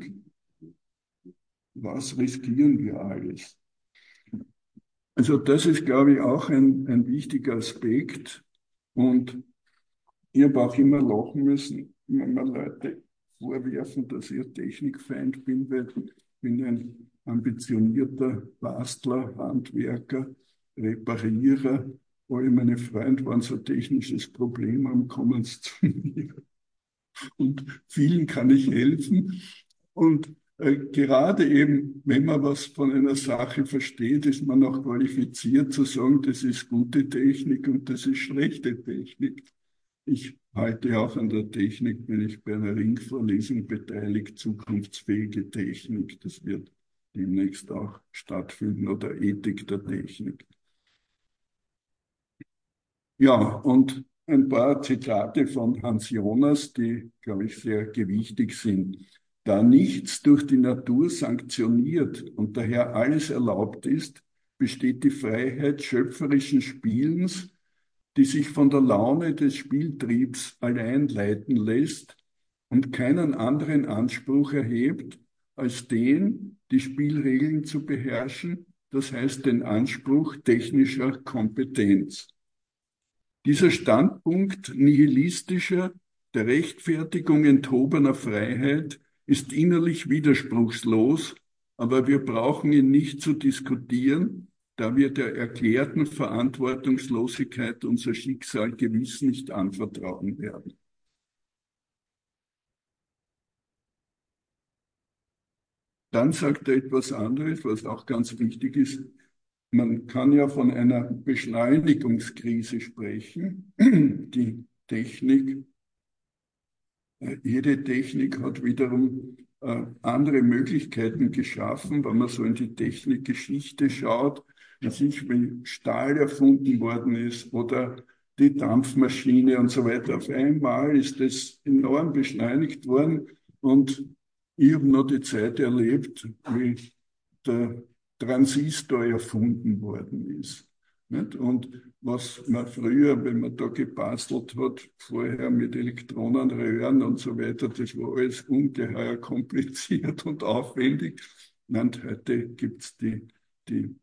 Was riskieren wir alles? Also das ist, glaube ich, auch ein, ein wichtiger Aspekt. Und ich habe auch immer lachen müssen, wenn mir Leute vorwerfen, dass ich ein Technikfeind bin, weil ich bin ein ambitionierter Bastler, Handwerker, Reparierer. Alle meine Freunde, wenn sie ein technisches Problem haben, kommen sie zu mir. Und vielen kann ich helfen. Und äh, gerade eben, wenn man was von einer Sache versteht, ist man auch qualifiziert zu sagen, das ist gute Technik und das ist schlechte Technik. Ich halte auch an der Technik, bin ich bei einer Ringvorlesung beteiligt, zukunftsfähige Technik. Das wird demnächst auch stattfinden, oder Ethik der Technik. Ja, und ein paar Zitate von Hans Jonas, die, glaube ich, sehr gewichtig sind. Da nichts durch die Natur sanktioniert und daher alles erlaubt ist, besteht die Freiheit schöpferischen Spielens, die sich von der Laune des Spieltriebs allein leiten lässt und keinen anderen Anspruch erhebt, als den, die Spielregeln zu beherrschen, das heißt den Anspruch technischer Kompetenz. Dieser Standpunkt nihilistischer, der Rechtfertigung enthobener Freiheit ist innerlich widerspruchslos, aber wir brauchen ihn nicht zu diskutieren, da wir der erklärten Verantwortungslosigkeit unser Schicksal gewiss nicht anvertrauen werden. Dann sagt er etwas anderes, was auch ganz wichtig ist. man kann ja von einer Beschleunigungskrise sprechen. Die Technik, äh, jede Technik hat wiederum äh, andere Möglichkeiten geschaffen, wenn man so in die Technikgeschichte schaut, wie sich, wenn Stahl erfunden worden ist oder die Dampfmaschine und so weiter. Auf einmal ist das enorm beschleunigt worden und ich habe noch die Zeit erlebt, wie der Transistor erfunden worden ist. Nicht? Und was man früher, wenn man da gebastelt hat, vorher mit Elektronenröhren und so weiter, das war alles ungeheuer kompliziert und aufwendig. Und heute gibt es die, die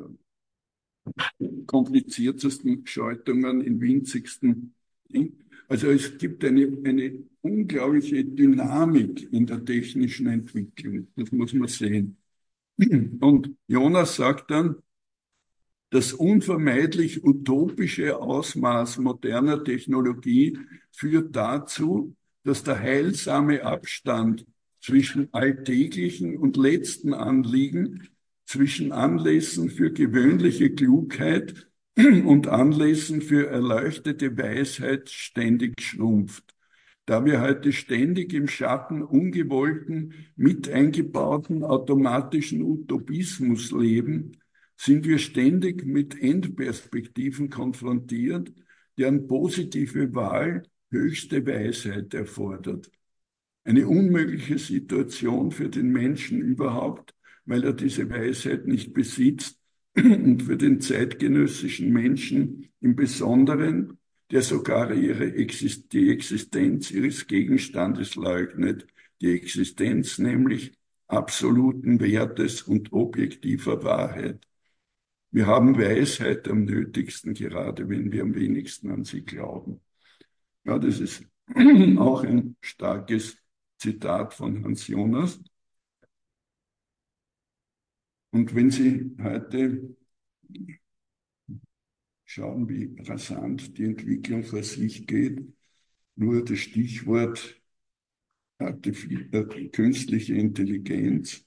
äh, kompliziertesten Schaltungen in winzigsten Dingen. Also es gibt eine, eine unglaubliche Dynamik in der technischen Entwicklung. Das muss man sehen. Und Jonas sagt dann, das unvermeidlich utopische Ausmaß moderner Technologie führt dazu, dass der heilsame Abstand zwischen alltäglichen und letzten Anliegen, zwischen Anlässen für gewöhnliche Klugheit und Anlässen für erleuchtete Weisheit ständig schrumpft. Da wir heute ständig im Schatten ungewollten, mit eingebauten automatischen Utopismus leben, sind wir ständig mit Endperspektiven konfrontiert, deren positive Wahl höchste Weisheit erfordert. Eine unmögliche Situation für den Menschen überhaupt, weil er diese Weisheit nicht besitzt, und für den zeitgenössischen Menschen im Besonderen, der sogar ihre Exist die Existenz ihres Gegenstandes leugnet, die Existenz nämlich absoluten Wertes und objektiver Wahrheit. Wir haben Weisheit am nötigsten, gerade wenn wir am wenigsten an sie glauben. Ja, das ist auch ein starkes Zitat von Hans Jonas. Und wenn Sie heute schauen, wie rasant die Entwicklung vor sich geht, nur das Stichwort künstliche Intelligenz.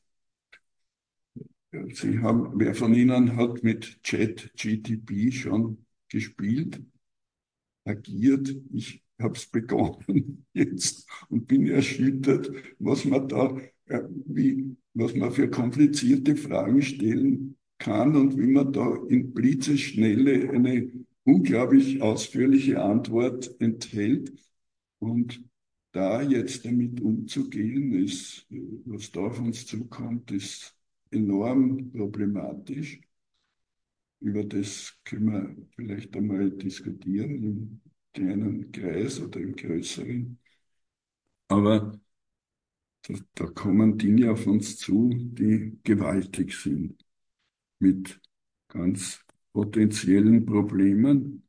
Sie haben, wer von Ihnen hat mit ChatGPT schon gespielt, agiert? Ich habe es begonnen jetzt und bin erschüttert, was man da, äh, wie, was man für komplizierte Fragen stellen kann und wie man da in Blitzesschnelle eine unglaublich ausführliche Antwort enthält. Und da jetzt damit umzugehen, ist, was da auf uns zukommt, ist enorm problematisch. Über das können wir vielleicht einmal diskutieren im kleinen Kreis oder im größeren. Aber da, da kommen Dinge auf uns zu, die gewaltig sind, mit ganz potenziellen Problemen.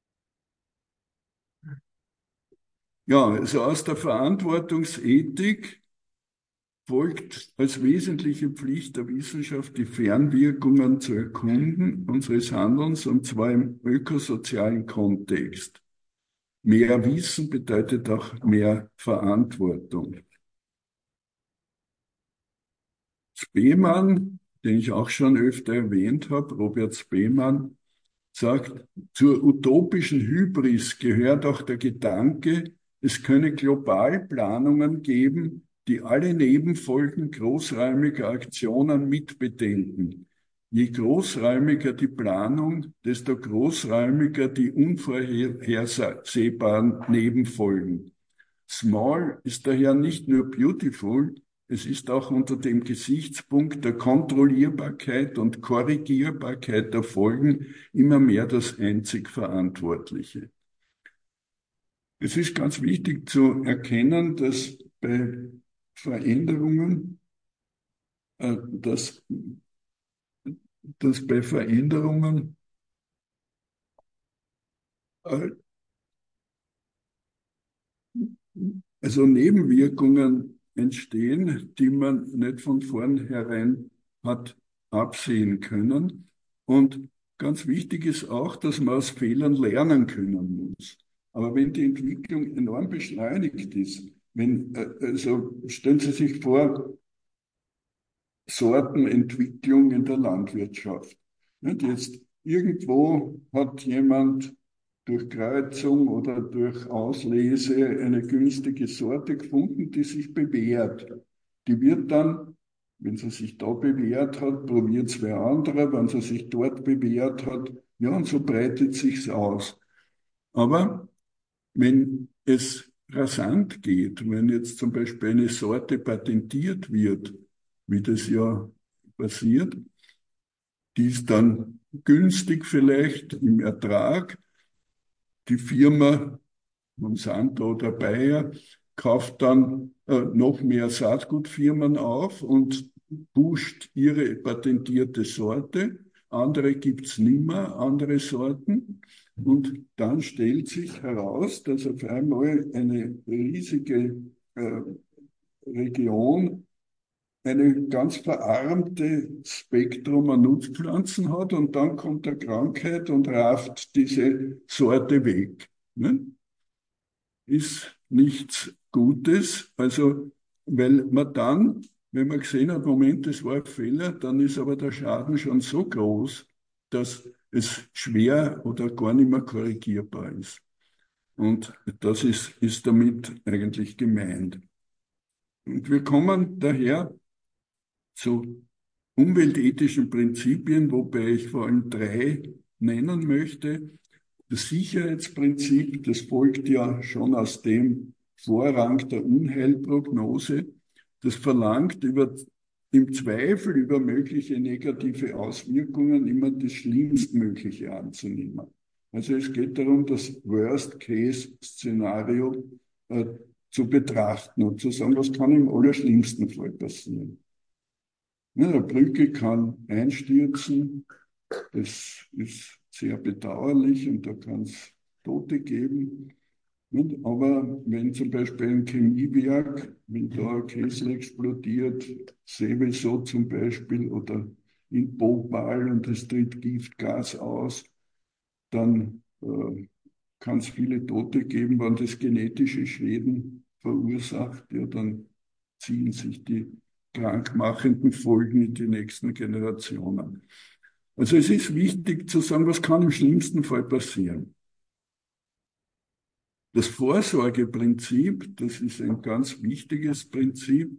Ja, also aus der Verantwortungsethik folgt als wesentliche Pflicht der Wissenschaft, die Fernwirkungen zu erkunden unseres Handelns, und zwar im ökosozialen Kontext. Mehr Wissen bedeutet auch mehr Verantwortung. Spemann, den ich auch schon öfter erwähnt habe, Robert Spemann, sagt, zur utopischen Hybris gehört auch der Gedanke, es könne Globalplanungen geben, die alle Nebenfolgen großräumiger Aktionen mitbedenken. Je großräumiger die Planung, desto großräumiger die unvorhersehbaren Nebenfolgen. Small ist daher nicht nur beautiful, es ist auch unter dem Gesichtspunkt der Kontrollierbarkeit und Korrigierbarkeit der Folgen immer mehr das einzig Verantwortliche. Es ist ganz wichtig zu erkennen, dass bei Veränderungen, äh, dass, dass bei Veränderungen äh, also Nebenwirkungen entstehen, die man nicht von vornherein hat absehen können. Und ganz wichtig ist auch, dass man aus Fehlern lernen können muss. Aber wenn die Entwicklung enorm beschleunigt ist, wenn, also stellen Sie sich vor, Sortenentwicklung in der Landwirtschaft. Nicht? Jetzt irgendwo hat jemand durch Kreuzung oder durch Auslese eine günstige Sorte gefunden, die sich bewährt. Die wird dann, wenn sie sich da bewährt hat, probiert es wer anderer, wenn sie sich dort bewährt hat, ja, und so breitet sich's aus. Aber wenn es rasant geht, wenn jetzt zum Beispiel eine Sorte patentiert wird, wie das ja passiert, die ist dann günstig vielleicht im Ertrag. Die Firma Monsanto oder Bayer kauft dann äh, noch mehr Saatgutfirmen auf und pusht ihre patentierte Sorte. Andere gibt's nimmer, andere Sorten. Und dann stellt sich heraus, dass auf einmal eine riesige äh, Region eine ganz verarmte Spektrum an Nutzpflanzen hat und dann kommt eine Krankheit und rafft diese Sorte weg. Ne? Ist nichts Gutes, also weil man dann, wenn man gesehen hat, Moment, das war ein Fehler, dann ist aber der Schaden schon so groß, dass es schwer oder gar nicht mehr korrigierbar ist. Und das ist, ist damit eigentlich gemeint. Und wir kommen daher zu umweltethischen Prinzipien, wobei ich vor allem drei nennen möchte. Das Sicherheitsprinzip, das folgt ja schon aus dem Vorrang der Unheilprognose. Das verlangt über, im Zweifel über mögliche negative Auswirkungen immer das Schlimmstmögliche anzunehmen. Also es geht darum, das Worst-Case-Szenario äh, zu betrachten und zu sagen, was kann im allerschlimmsten Fall passieren. Ja, eine Brücke kann einstürzen, das ist sehr bedauerlich und da kann es Tote geben. Nicht? Aber wenn zum Beispiel ein Chemiewerk, wenn da ein Kessel explodiert, Seveso zum Beispiel oder in Bhopal und es tritt Giftgas aus, dann äh, kann es viele Tote geben, wenn das genetische Schäden verursacht, ja, dann ziehen sich die krankmachenden Folgen in die nächsten Generationen. Also es ist wichtig zu sagen, was kann im schlimmsten Fall passieren. Das Vorsorgeprinzip, das ist ein ganz wichtiges Prinzip.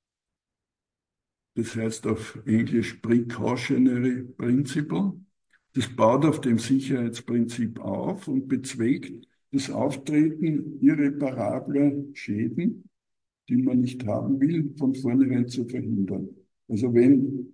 Das heißt auf Englisch Precautionary Principle. Das baut auf dem Sicherheitsprinzip auf und bezweckt das Auftreten irreparabler Schäden, die man nicht haben will, von vornherein zu verhindern. Also wenn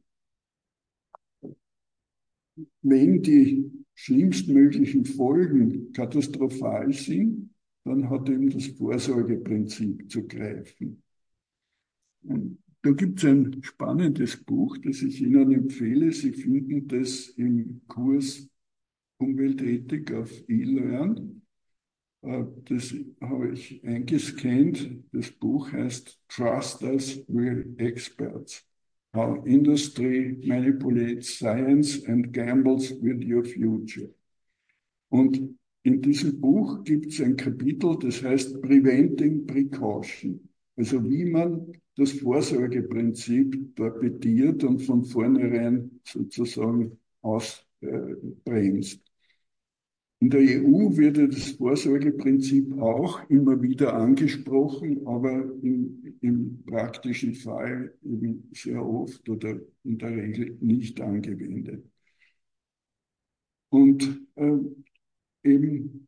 Wenn die schlimmstmöglichen Folgen katastrophal sind, dann hat eben das Vorsorgeprinzip zu greifen. Und da gibt es ein spannendes Buch, das ich Ihnen empfehle. Sie finden das im Kurs Umweltethik auf eLearn. Äh, Das habe ich eingescannt. Das Buch heißt Trust Us, We're Experts. How Industry Manipulates Science and Gambles with Your Future. Und in diesem Buch gibt es ein Kapitel, das heißt Preventing Precaution. Also wie man das Vorsorgeprinzip torpediert und von vornherein sozusagen ausbremst. In der E U wird das Vorsorgeprinzip auch immer wieder angesprochen, aber im, im praktischen Fall eben sehr oft oder in der Regel nicht angewendet. Und äh, eben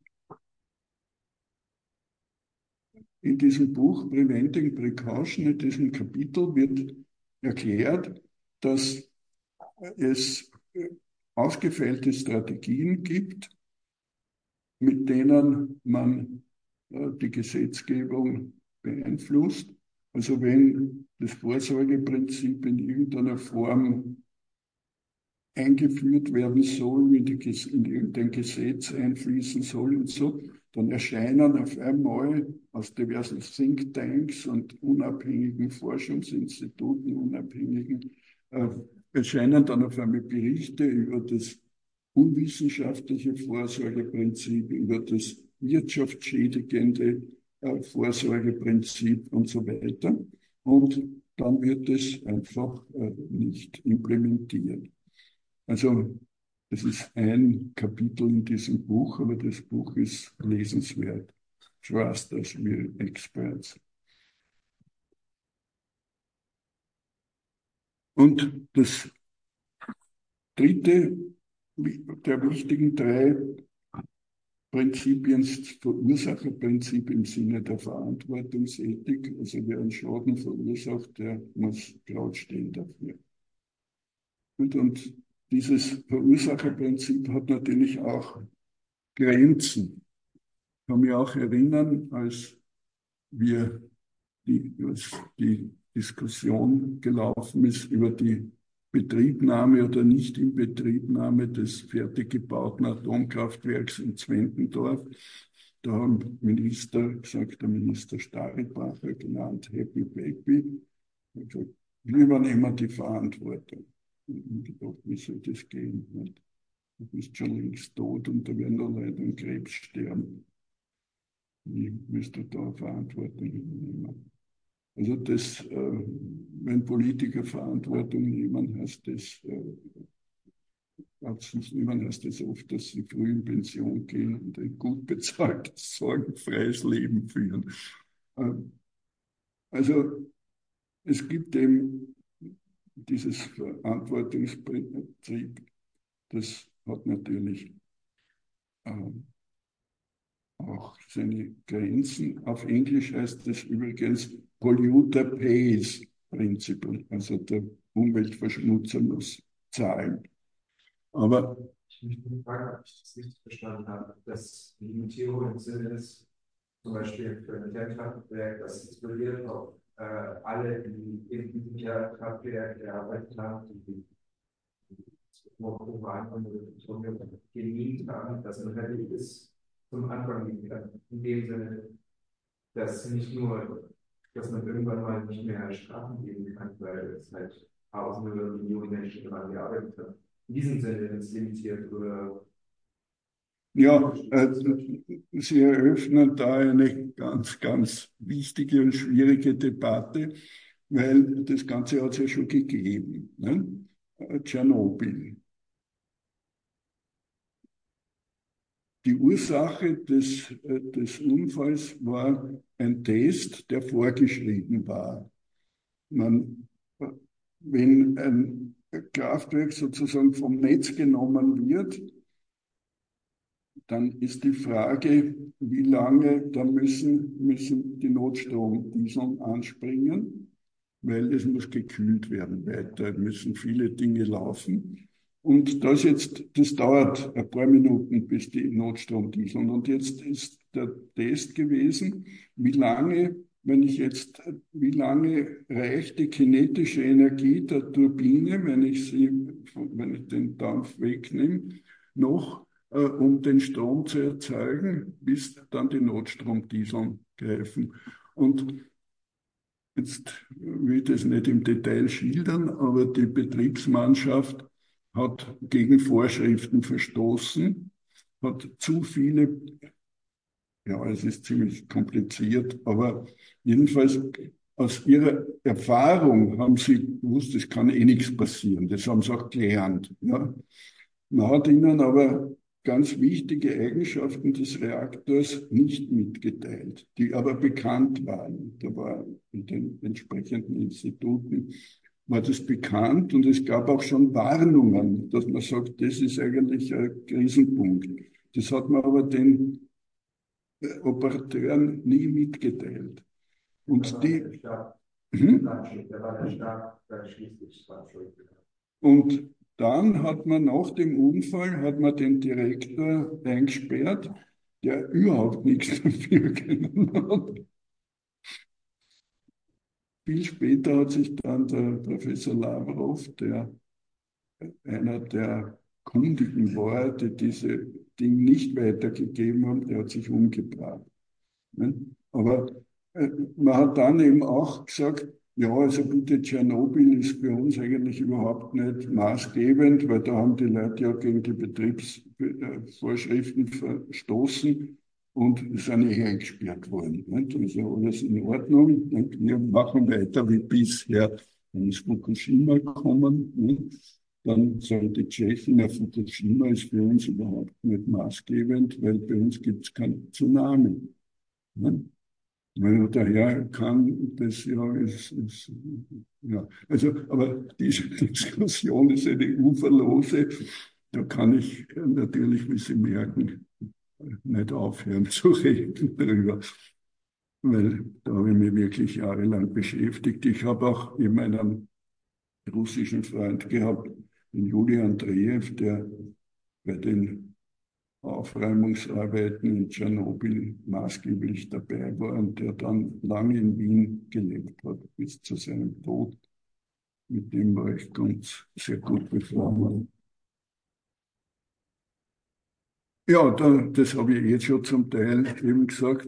in diesem Buch Preventing Precaution, in diesem Kapitel wird erklärt, dass es ausgefeilte Strategien gibt, mit denen man äh, die Gesetzgebung beeinflusst. Also wenn das Vorsorgeprinzip in irgendeiner Form eingeführt werden soll, in, die, in irgendein Gesetz einfließen soll und so, dann erscheinen auf einmal aus diversen Thinktanks und unabhängigen Forschungsinstituten, unabhängigen, äh, erscheinen dann auf einmal Berichte über das unwissenschaftliche Vorsorgeprinzip, über das wirtschaftsschädigende äh, Vorsorgeprinzip und so weiter. Und dann wird es einfach äh, nicht implementiert. Also das ist ein Kapitel in diesem Buch, aber das Buch ist lesenswert. Trust us, we're experts. Und das dritte der wichtigen drei Prinzipien, das Verursacherprinzip im Sinne der Verantwortungsethik, also wer einen Schaden verursacht, der muss gerade stehen dafür. Und, und dieses Verursacherprinzip hat natürlich auch Grenzen. Ich kann mich auch erinnern, als wir die, als die Diskussion gelaufen ist über die Betriebnahme oder Nicht-Inbetriebnahme des fertig gebauten Atomkraftwerks in Zwentendorf. Da haben Minister gesagt, der Minister Starrebacher, genannt Happy Baby, gesagt, wir übernehmen die Verantwortung. Und ich dachte, wie soll das gehen? Du bist schon längst tot und da werden da Leute an Krebs sterben. Wie willst du da Verantwortung übernehmen? Also das, äh, wenn Politiker Verantwortung nehmen, heißt das, äh, nehmen heißt das oft, dass sie früh in Pension gehen und ein gut bezahltes, sorgenfreies Leben führen. Äh, also es gibt eben dieses Verantwortungsprinzip, das hat natürlich äh, auch seine Grenzen. Auf Englisch heißt das übrigens Polluter Pays Principle, also der Umweltverschmutzer muss zahlen. Aber
ich möchte fragen, ob ich das richtig verstanden habe, dass die Limitierung im Sinne ist, zum Beispiel für ein Kernkraftwerk, das explodiert auf äh, alle, die in diesem Kernkraftwerk gearbeitet haben, die gemietet haben, dass man halt bis zum Anfang liegen kann. In dem Sinne, dass nicht nur, dass man irgendwann mal nicht mehr Strafen geben kann, weil es halt Tausende oder Millionen Menschen daran gearbeitet haben. In diesem Sinne ist es limitiert oder.
ja, äh, Sie eröffnen da eine ganz, ganz wichtige und schwierige Debatte, weil das Ganze hat es ja schon gegeben. Ne? Tschernobyl. Die Ursache des, äh, des Unfalls war ein Test, der vorgeschrieben war. Man, wenn ein Kraftwerk sozusagen vom Netz genommen wird, dann ist die Frage, wie lange, da müssen, müssen die Notstromdieseln anspringen, weil es muss gekühlt werden weiter, müssen viele Dinge laufen. Und das jetzt, das dauert ein paar Minuten, bis die Notstromdieseln. Und jetzt ist der Test gewesen, wie lange, wenn ich jetzt, wie lange reicht die kinetische Energie der Turbine, wenn ich sie, wenn ich den Dampf wegnehme, noch, äh, um den Strom zu erzeugen, bis dann die Notstromdieseln greifen. Und jetzt will ich das nicht im Detail schildern, aber die Betriebsmannschaft hat gegen Vorschriften verstoßen, hat zu viele, ja, es ist ziemlich kompliziert, aber jedenfalls aus ihrer Erfahrung haben sie gewusst, es kann eh nichts passieren. Das haben sie auch gelernt. Ja. Man hat ihnen aber ganz wichtige Eigenschaften des Reaktors nicht mitgeteilt, die aber bekannt waren. Da war in den entsprechenden Instituten war das bekannt und es gab auch schon Warnungen, dass man sagt, das ist eigentlich ein Krisenpunkt. Das hat man aber den Operateuren nie mitgeteilt. Und die, hm? Und dann hat man nach dem Unfall hat man den Direktor eingesperrt, der überhaupt nichts dafür können hat. Viel später hat sich dann der Professor Lavrov, der einer der Kundigen war, die diese Dinge nicht weitergegeben haben, der hat sich umgebracht. Aber man hat dann eben auch gesagt, ja, also bitte, Tschernobyl ist für uns eigentlich überhaupt nicht maßgebend, weil da haben die Leute ja gegen die Betriebsvorschriften verstoßen und sind eh eingesperrt worden. Nicht? Also alles in Ordnung. Nicht? Wir machen weiter wie bisher. Dann ist Fukushima gekommen. Nicht? dann sagen die Tschechen, ja, Fukushima ist für uns überhaupt nicht maßgebend, weil bei uns gibt es keinen Tsunami. Ne? Weil daher kann das ja, ist, ist, ja, also, aber diese Diskussion ist eine uferlose. Da kann ich natürlich, wie Sie merken, nicht aufhören zu reden darüber, weil da habe ich mich wirklich jahrelang beschäftigt. Ich habe auch in meinem russischen Freund gehabt, den Juli Andreev, der bei den Aufräumungsarbeiten in Tschernobyl maßgeblich dabei war und der dann lange in Wien gelebt hat, bis zu seinem Tod. Mit dem war ich ganz sehr gut befreundet. Ja, da, das habe ich jetzt schon zum Teil eben gesagt.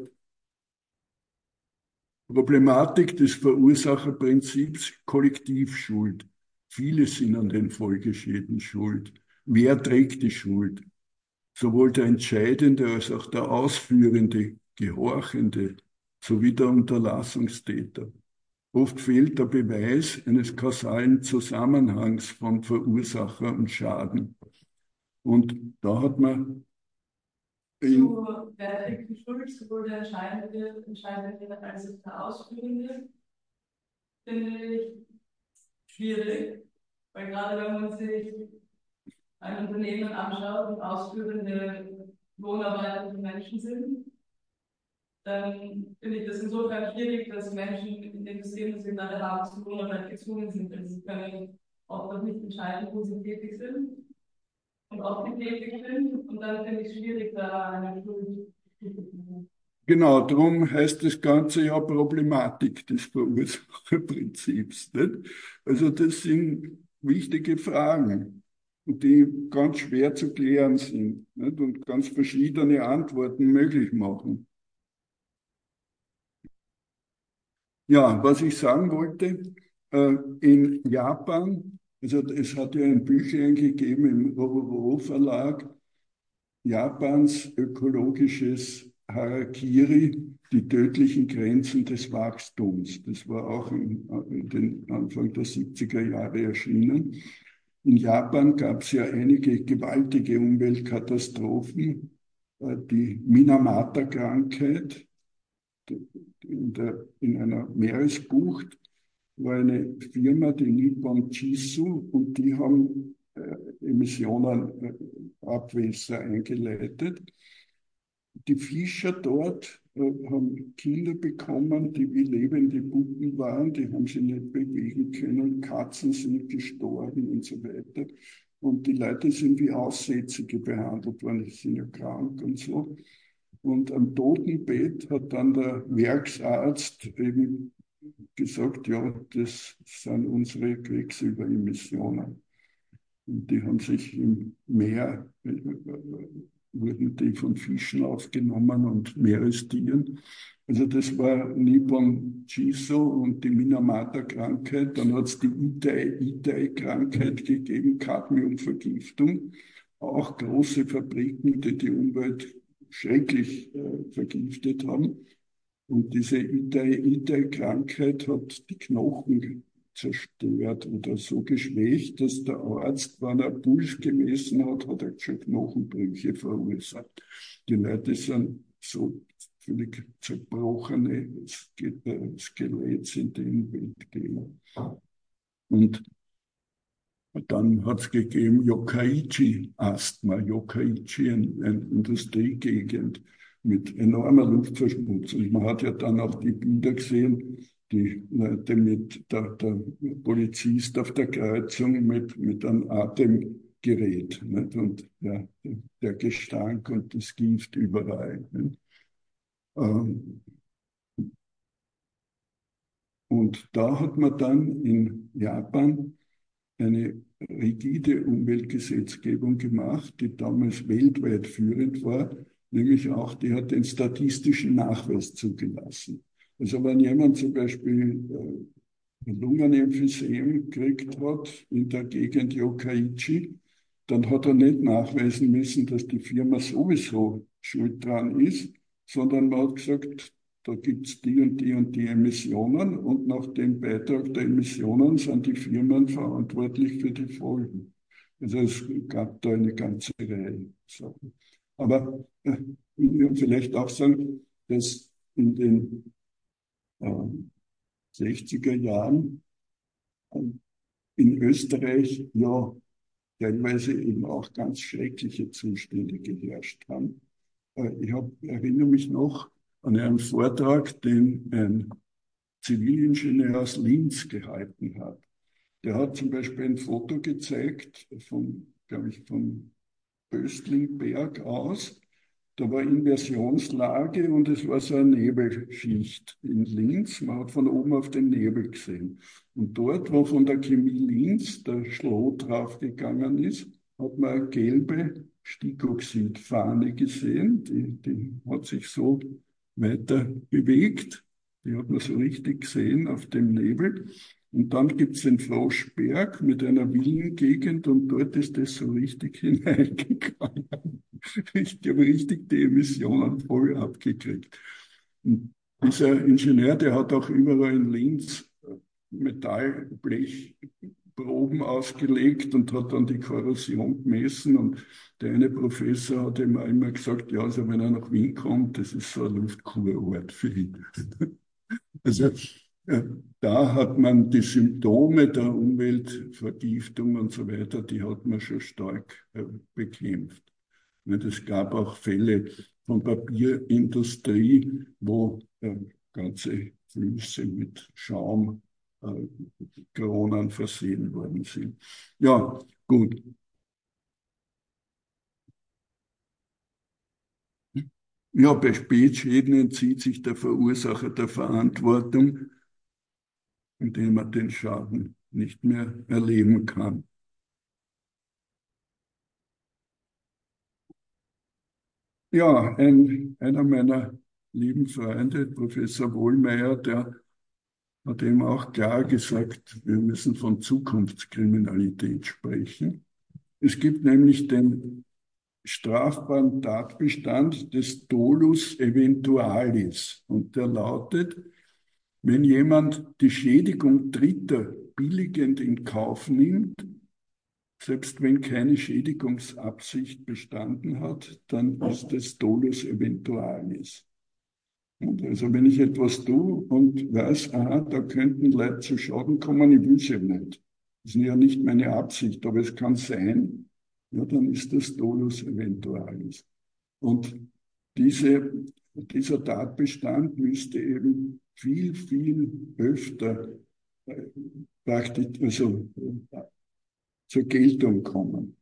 Problematik des Verursacherprinzips Kollektivschuld. Viele sind an den Folgeschäden schuld. Wer trägt die Schuld? Sowohl der Entscheidende als auch der Ausführende, Gehorchende sowie der Unterlassungstäter. Oft fehlt der Beweis eines kausalen Zusammenhangs von Verursacher und Schaden. Und da hat man in,
So, wer trägt die Schuld, sowohl der Entscheidende, Entscheidende als auch der Ausführende, finde ich schwierig, weil gerade wenn man sich ein Unternehmen anschaut und ausführende lohnarbeitende Menschen sind, dann finde ich das insofern schwierig, dass Menschen in dem System, das wir gerade haben, zu Lohnarbeit gezwungen sind. Also sie können auch noch nicht entscheiden, wo sie tätig sind und ob sie tätig sind. Und dann finde ich es schwierig, da eine Schuld zu finden.
genau, darum heißt das Ganze ja Problematik des Verursacherprinzips. Nicht? Also das sind wichtige Fragen, die ganz schwer zu klären sind, nicht? Und ganz verschiedene Antworten möglich machen. Ja, was ich sagen wollte, äh, in Japan, also es hat ja ein Büchlein gegeben im Rororo Verlag, Japans ökologisches Harakiri, die tödlichen Grenzen des Wachstums. Das war auch in, in den Anfang der siebziger Jahre erschienen. In Japan gab es ja einige gewaltige Umweltkatastrophen, äh, die Minamata-Krankheit, in, der, in einer Meeresbucht war eine Firma, die Nippon Chisu, und die haben äh, Emissionen, äh, Abwässer eingeleitet. Die Fischer dort äh, haben Kinder bekommen, die wie lebende Puppen waren, die haben sich nicht bewegen können, Katzen sind gestorben und so weiter. Und die Leute sind wie Aussätzige behandelt worden, die sind ja krank und so. Und am Totenbett hat dann der Werksarzt eben gesagt, ja, das sind unsere Quecksilberemissionen. Und die haben sich im Meer, äh, wurden die von Fischen aufgenommen und Meerestieren. Also das war Nippon Chiso und die Minamata-Krankheit. Dann hat es die Itai-Itai-Krankheit gegeben, Cadmiumvergiftung. Auch große Fabriken, die die Umwelt schrecklich äh, vergiftet haben. Und diese Itai-Itai-Krankheit hat die Knochen zerstört oder so geschwächt, dass der Arzt, wenn er Puls gemessen hat, hat er schon Knochenbrüche verursacht. Die Leute sind so völlig zerbrochene Skelett sind in den Welt gehen. Und dann hat es gegeben Yokkaichi-Asthma, Yokkaichi, eine, eine Industriegegend mit enormer Luftverschmutzung. Man hat ja dann auch die Bilder gesehen, die Leute mit der, der Polizist auf der Kreuzung mit, mit einem Atemgerät, nicht? Und ja, der Gestank und das Gift überall. Nicht? Ähm, und da hat man dann in Japan eine rigide Umweltgesetzgebung gemacht, die damals weltweit führend war, nämlich auch, die hat den statistischen Nachweis zugelassen. Also wenn jemand zum Beispiel äh, ein Lungenemphysem gekriegt hat in der Gegend Yokkaichi, dann hat er nicht nachweisen müssen, dass die Firma sowieso schuld dran ist, sondern man hat gesagt, da gibt es die und die und die Emissionen, und nach dem Beitrag der Emissionen sind die Firmen verantwortlich für die Folgen. Also es gab da eine ganze Reihe Sachen. Aber äh, ich will vielleicht auch sagen, dass in den äh, sechziger Jahren äh, in Österreich ja teilweise eben auch ganz schreckliche Zustände geherrscht haben. Äh, ich hab, erinnere mich noch an einen Vortrag, den ein Zivilingenieur aus Linz gehalten hat. Der hat zum Beispiel ein Foto gezeigt von, glaube ich, vom Böstlingberg aus. Da war Inversionslage und es war so eine Nebelschicht in Linz. Man hat von oben auf den Nebel gesehen. Und dort, wo von der Chemie Linz der Schloh draufgegangen ist, hat man eine gelbe Stickoxidfahne gesehen. Die, die hat sich so weiter bewegt. Die hat man so richtig gesehen auf dem Nebel. Und dann gibt es den Froschberg mit einer Villengegend und dort ist das so richtig hineingegangen. Ich habe richtig die Emissionen voll abgekriegt. Und dieser Ingenieur, der hat auch überall in Linz Metallblechproben ausgelegt und hat dann die Korrosion gemessen. Und der eine Professor hat ihm immer gesagt, ja, also wenn er nach Wien kommt, das ist so ein Luftkurort für ihn. Also äh, da hat man die Symptome der Umweltvergiftung und so weiter, die hat man schon stark äh, bekämpft. Es gab auch Fälle von Papierindustrie, wo äh, ganze Flüsse mit Schaumkronen äh, versehen worden sind. Ja, gut. Ja, bei Spätschäden entzieht sich der Verursacher der Verantwortung, indem er den Schaden nicht mehr erleben kann. Ja, ein, einer meiner lieben Freunde, Professor Wohlmeier, der hat eben auch klar gesagt, wir müssen von Zukunftskriminalität sprechen. Es gibt nämlich den strafbaren Tatbestand des dolus eventualis und der lautet, wenn jemand die Schädigung Dritter billigend in Kauf nimmt, selbst wenn keine Schädigungsabsicht bestanden hat, dann ist es dolus eventualis. Und also wenn ich etwas tue und weiß, aha, da könnten Leute zu Schaden kommen, ich will es ja nicht. Das ist ja nicht meine Absicht, aber es kann sein, ja, dann ist das dolus eventualis. Und diese, dieser Tatbestand müsste eben viel, viel öfter äh, praktisch, also, äh, zur Geltung kommen.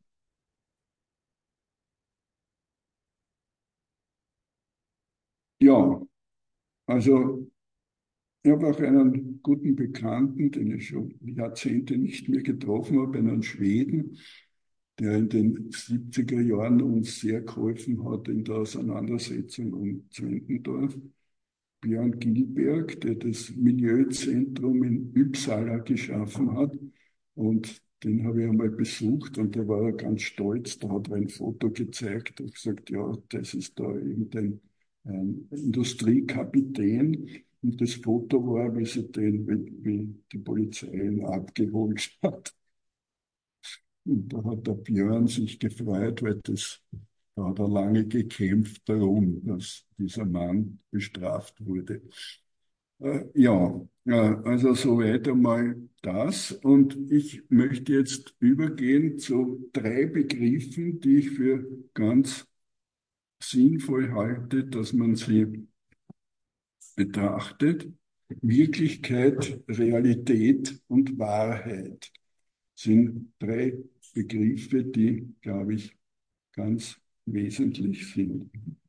Ja, also ich habe auch einen guten Bekannten, den ich schon Jahrzehnte nicht mehr getroffen habe, einen Schweden, der in den siebziger Jahren uns sehr geholfen hat in der Auseinandersetzung um Zwentendorf. Björn Gilberg, der das Milieuzentrum in Uppsala geschaffen hat. Und den habe ich einmal besucht und der war ganz stolz. Da hat er ein Foto gezeigt und gesagt, ja, das ist da irgendein ein Industriekapitän. Und das Foto war, wie sie den, wie, wie die Polizei ihn abgeholt hat. Und da hat der Björn sich gefreut, weil das, da hat er lange gekämpft darum, dass dieser Mann bestraft wurde. Äh, ja, ja, also soweit einmal das. Und ich möchte jetzt übergehen zu drei Begriffen, die ich für ganz sinnvoll halte, dass man sie betrachtet. Wirklichkeit, Realität und Wahrheit sind drei Begriffe, die, glaube ich, ganz wesentlich sind.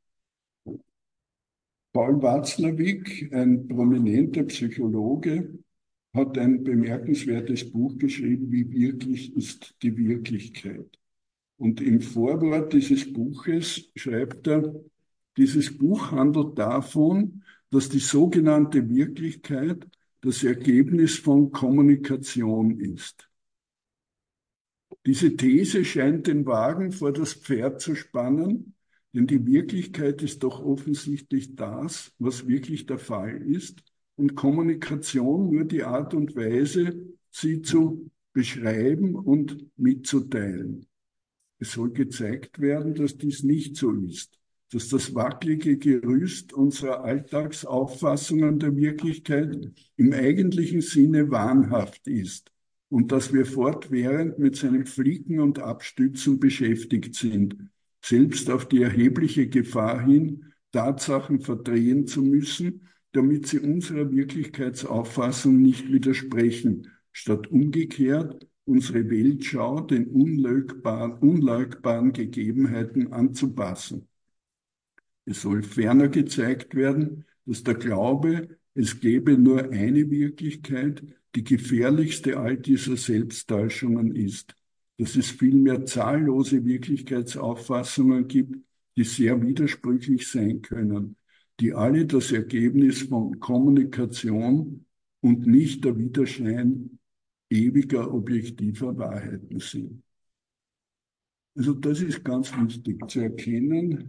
Paul Watzlawick, ein prominenter Psychologe, hat ein bemerkenswertes Buch geschrieben, Wie wirklich ist die Wirklichkeit. Und im Vorwort dieses Buches schreibt er, dieses Buch handelt davon, dass die sogenannte Wirklichkeit das Ergebnis von Kommunikation ist. Diese These scheint den Wagen vor das Pferd zu spannen, denn die Wirklichkeit ist doch offensichtlich das, was wirklich der Fall ist, und Kommunikation nur die Art und Weise, sie zu beschreiben und mitzuteilen. Es soll gezeigt werden, dass dies nicht so ist, dass das wackelige Gerüst unserer Alltagsauffassungen der Wirklichkeit im eigentlichen Sinne wahnhaft ist und dass wir fortwährend mit seinem Flicken und Abstützen beschäftigt sind, selbst auf die erhebliche Gefahr hin, Tatsachen verdrehen zu müssen, damit sie unserer Wirklichkeitsauffassung nicht widersprechen, statt umgekehrt unsere Weltschau den unleugbaren, unleugbaren Gegebenheiten anzupassen. Es soll ferner gezeigt werden, dass der Glaube, es gäbe nur eine Wirklichkeit, die gefährlichste all dieser Selbsttäuschungen ist, dass es vielmehr zahllose Wirklichkeitsauffassungen gibt, die sehr widersprüchlich sein können, die alle das Ergebnis von Kommunikation und nicht der Widerschein ewiger objektiver Wahrheiten sind. Also das ist ganz wichtig zu erkennen.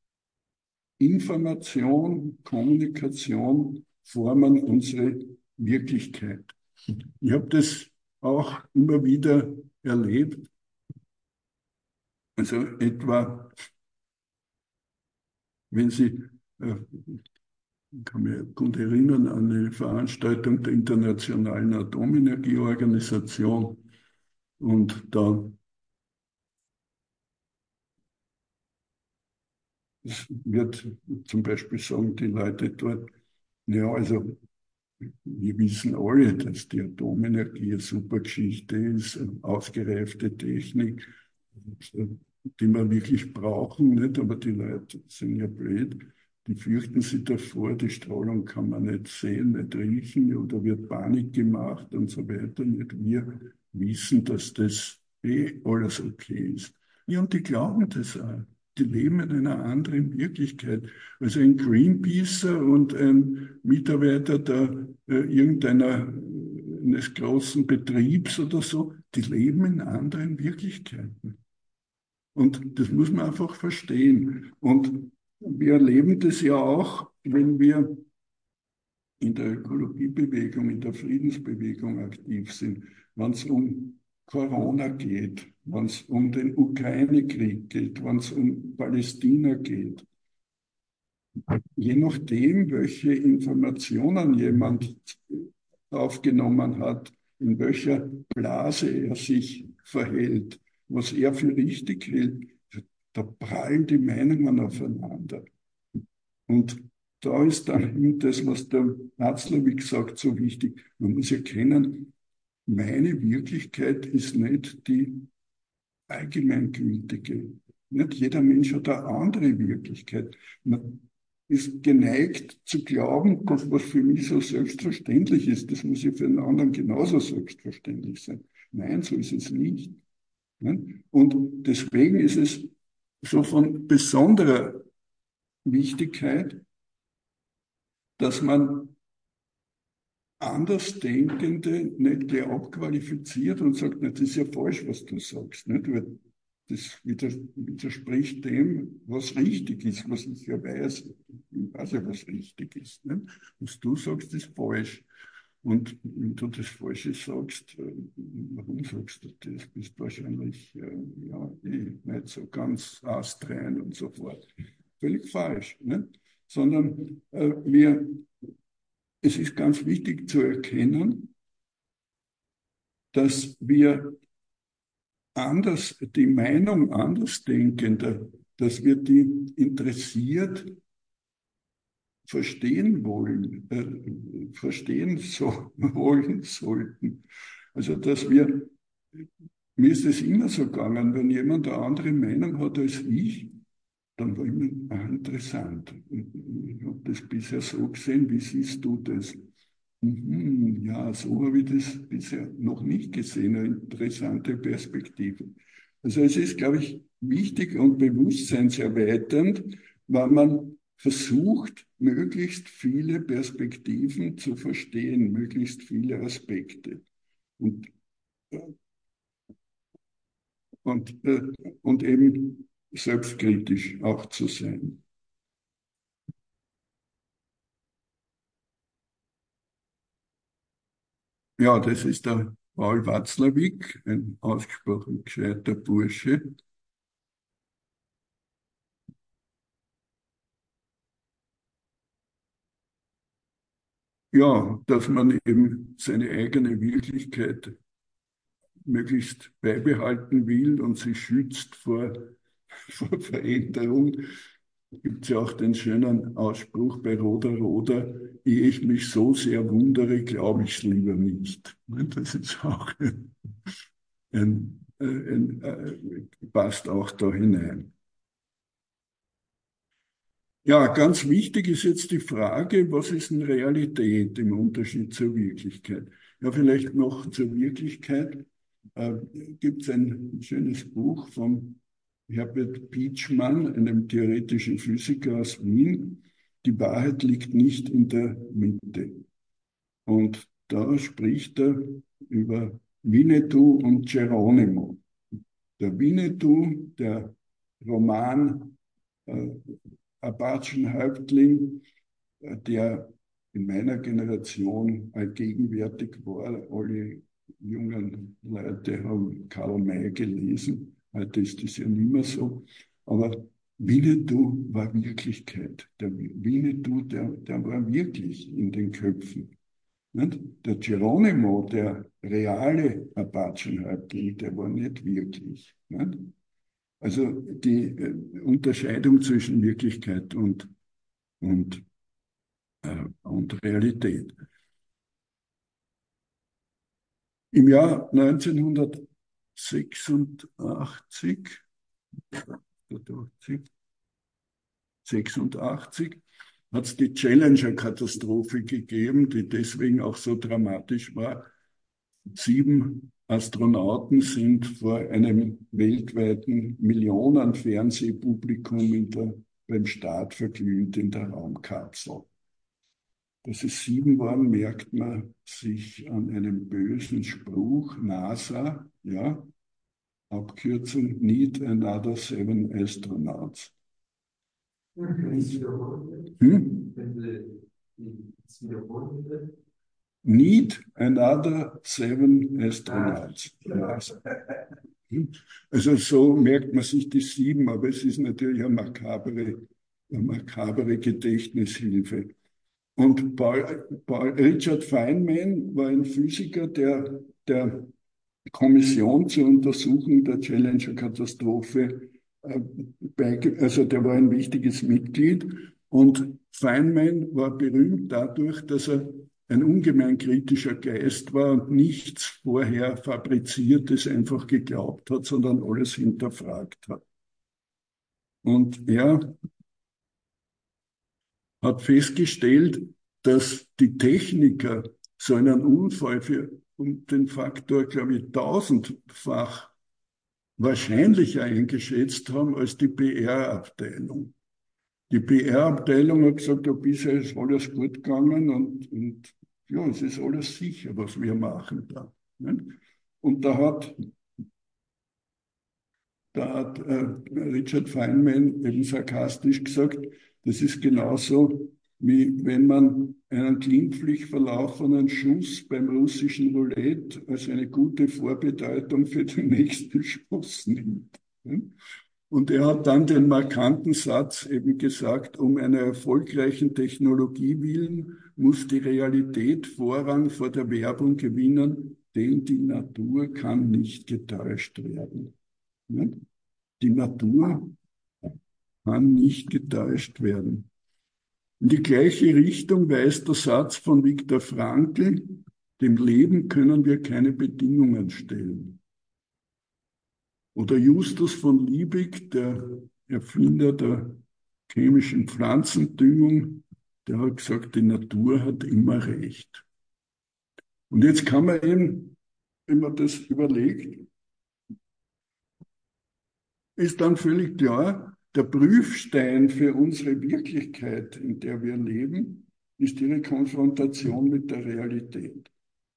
Information, Kommunikation formen unsere Wirklichkeit. Ich habe das auch immer wieder erlebt. Also etwa, wenn Sie, äh, ich kann mich gut erinnern an eine Veranstaltung der Internationalen Atomenergieorganisation, und da wird zum Beispiel sagen die Leute dort, ja, also wir wissen alle, dass die Atomenergie eine super Geschichte ist, eine ausgereifte Technik, die wir wirklich brauchen, nicht? Aber die Leute sind ja blöd. Die fürchten sich davor, die Strahlung kann man nicht sehen, nicht riechen, oder wird Panik gemacht und so weiter. Nicht? Wir wissen, dass das eh alles okay ist. Ja, und die glauben das auch. Die leben in einer anderen Wirklichkeit. Also ein Greenpeacer und ein Mitarbeiter der, äh, irgendeiner, eines großen Betriebs oder so, die leben in anderen Wirklichkeiten. Und das muss man einfach verstehen. Und wir erleben das ja auch, wenn wir in der Ökologiebewegung, in der Friedensbewegung aktiv sind, wenn es um Corona geht, wenn es um den Ukraine-Krieg geht, wenn es um Palästina geht. Je nachdem, welche Informationen jemand aufgenommen hat, in welcher Blase er sich verhält, was er für richtig hält, da prallen die Meinungen aufeinander. Und da ist dann das, was der Watzlawick sagt, so wichtig. Man muss erkennen, meine Wirklichkeit ist nicht die allgemeingültige. Nicht jeder Mensch hat eine andere Wirklichkeit. Man ist geneigt zu glauben, dass was für mich so selbstverständlich ist, das muss ja für einen anderen genauso selbstverständlich sein. Nein, so ist es nicht. Und deswegen ist es so von besonderer Wichtigkeit, dass man Andersdenkende nicht gleich abqualifiziert und sagt, na, das ist ja falsch, was du sagst. Nicht? Weil das widerspricht dem, was richtig ist, was ich ja weiß. Ich weiß ja, was richtig ist. Nicht? Was du sagst, ist falsch. Und wenn du das Falsche sagst, warum sagst du das? Bist wahrscheinlich ja, nicht so ganz astrein und so fort. Völlig falsch. Nicht? Sondern äh, wir, es ist ganz wichtig zu erkennen, dass wir anders, die Meinung Andersdenkender, dass wir die interessiert verstehen wollen, äh, verstehen so, wollen sollten. Also, dass wir, mir ist es immer so gegangen, wenn jemand eine andere Meinung hat als ich, dann war immer ah, interessant. Ich habe das bisher so gesehen, wie siehst du das? Mhm, ja, so habe ich das bisher noch nicht gesehen, eine interessante Perspektive. Also es ist, glaube ich, wichtig und bewusstseinserweiternd, wenn man versucht, möglichst viele Perspektiven zu verstehen, möglichst viele Aspekte. Und, und, äh, und eben selbstkritisch auch zu sein. Ja, das ist der Paul Watzlawick, ein ausgesprochen gescheiter Bursche. Ja, dass man eben seine eigene Wirklichkeit möglichst beibehalten will und sie schützt vor, vor Veränderung. Gibt es ja auch den schönen Ausspruch bei Roder Roder, ehe ich mich so sehr wundere, glaube ich es lieber nicht. Das ist auch ein, ein, ein, ein, passt auch da hinein. Ja, ganz wichtig ist jetzt die Frage, was ist denn Realität im Unterschied zur Wirklichkeit? Ja, vielleicht noch zur Wirklichkeit. Äh, gibt es ein schönes Buch von Herbert Pietschmann, einem theoretischen Physiker aus Wien. Die Wahrheit liegt nicht in der Mitte. Und da spricht er über Winnetou und Geronimo. Der Winnetou, der Roman äh, Apachenhäuptling, äh, der in meiner Generation allgegenwärtig war. Alle jungen Leute haben Karl May gelesen. Heute ist das ja nicht mehr so. Aber Winnetou war Wirklichkeit. Der Winnetou, der, der war wirklich in den Köpfen. Nicht? Der Geronimo, der reale Apachenhäuptling, der war nicht wirklich. Nicht? Also die äh, Unterscheidung zwischen Wirklichkeit und, und, äh, und Realität. Im Jahr neunzehnhundertsechsundachtzig, sechsundachtzig hat es die Challenger-Katastrophe gegeben, die deswegen auch so dramatisch war. Sieben Astronauten sind vor einem weltweiten Millionen-Fernsehpublikum in der, beim Start verglüht in der Raumkapsel. Dass es sieben waren, merkt man sich an einem bösen Spruch NASA, ja, Abkürzung Need Another Seven Astronauts.
Können Sie wiederholen?
Hm?
Können Sie das wiederholen, bitte?
Need Another Seven Astronauts.
Ah.
Also so merkt man sich die sieben, aber es ist natürlich eine makabere, eine makabere Gedächtnishilfe. Und Paul, Paul, Richard Feynman war ein Physiker, der der Kommission zur Untersuchung der Challenger-Katastrophe, äh, also der war ein wichtiges Mitglied. Und Feynman war berühmt dadurch, dass er ein ungemein kritischer Geist war und nichts vorher Fabriziertes einfach geglaubt hat, sondern alles hinterfragt hat. Und er hat festgestellt, dass die Techniker so einen Unfall für um den Faktor, glaube ich, tausendfach wahrscheinlicher eingeschätzt haben als die P R-Abteilung. Die P R-Abteilung hat gesagt, ja, bisher ist alles gut gegangen und, und ja, es ist alles sicher, was wir machen da. Und da hat, da hat äh, Richard Feynman eben sarkastisch gesagt, das ist genauso, wie wenn man einen glimpflich verlaufenen Schuss beim russischen Roulette als eine gute Vorbedeutung für den nächsten Schuss nimmt. Und er hat dann den markanten Satz eben gesagt, um einer erfolgreichen Technologie willen muss die Realität Vorrang vor der Werbung gewinnen, denn die Natur kann nicht getäuscht werden. Die Natur kann nicht getäuscht werden. In die gleiche Richtung weist der Satz von Viktor Frankl, dem Leben können wir keine Bedingungen stellen. Oder Justus von Liebig, der Erfinder der chemischen Pflanzendüngung, der hat gesagt, die Natur hat immer recht. Und jetzt kann man eben, wenn man das überlegt, ist dann völlig klar, der Prüfstein für unsere Wirklichkeit, in der wir leben, ist ihre Konfrontation mit der Realität.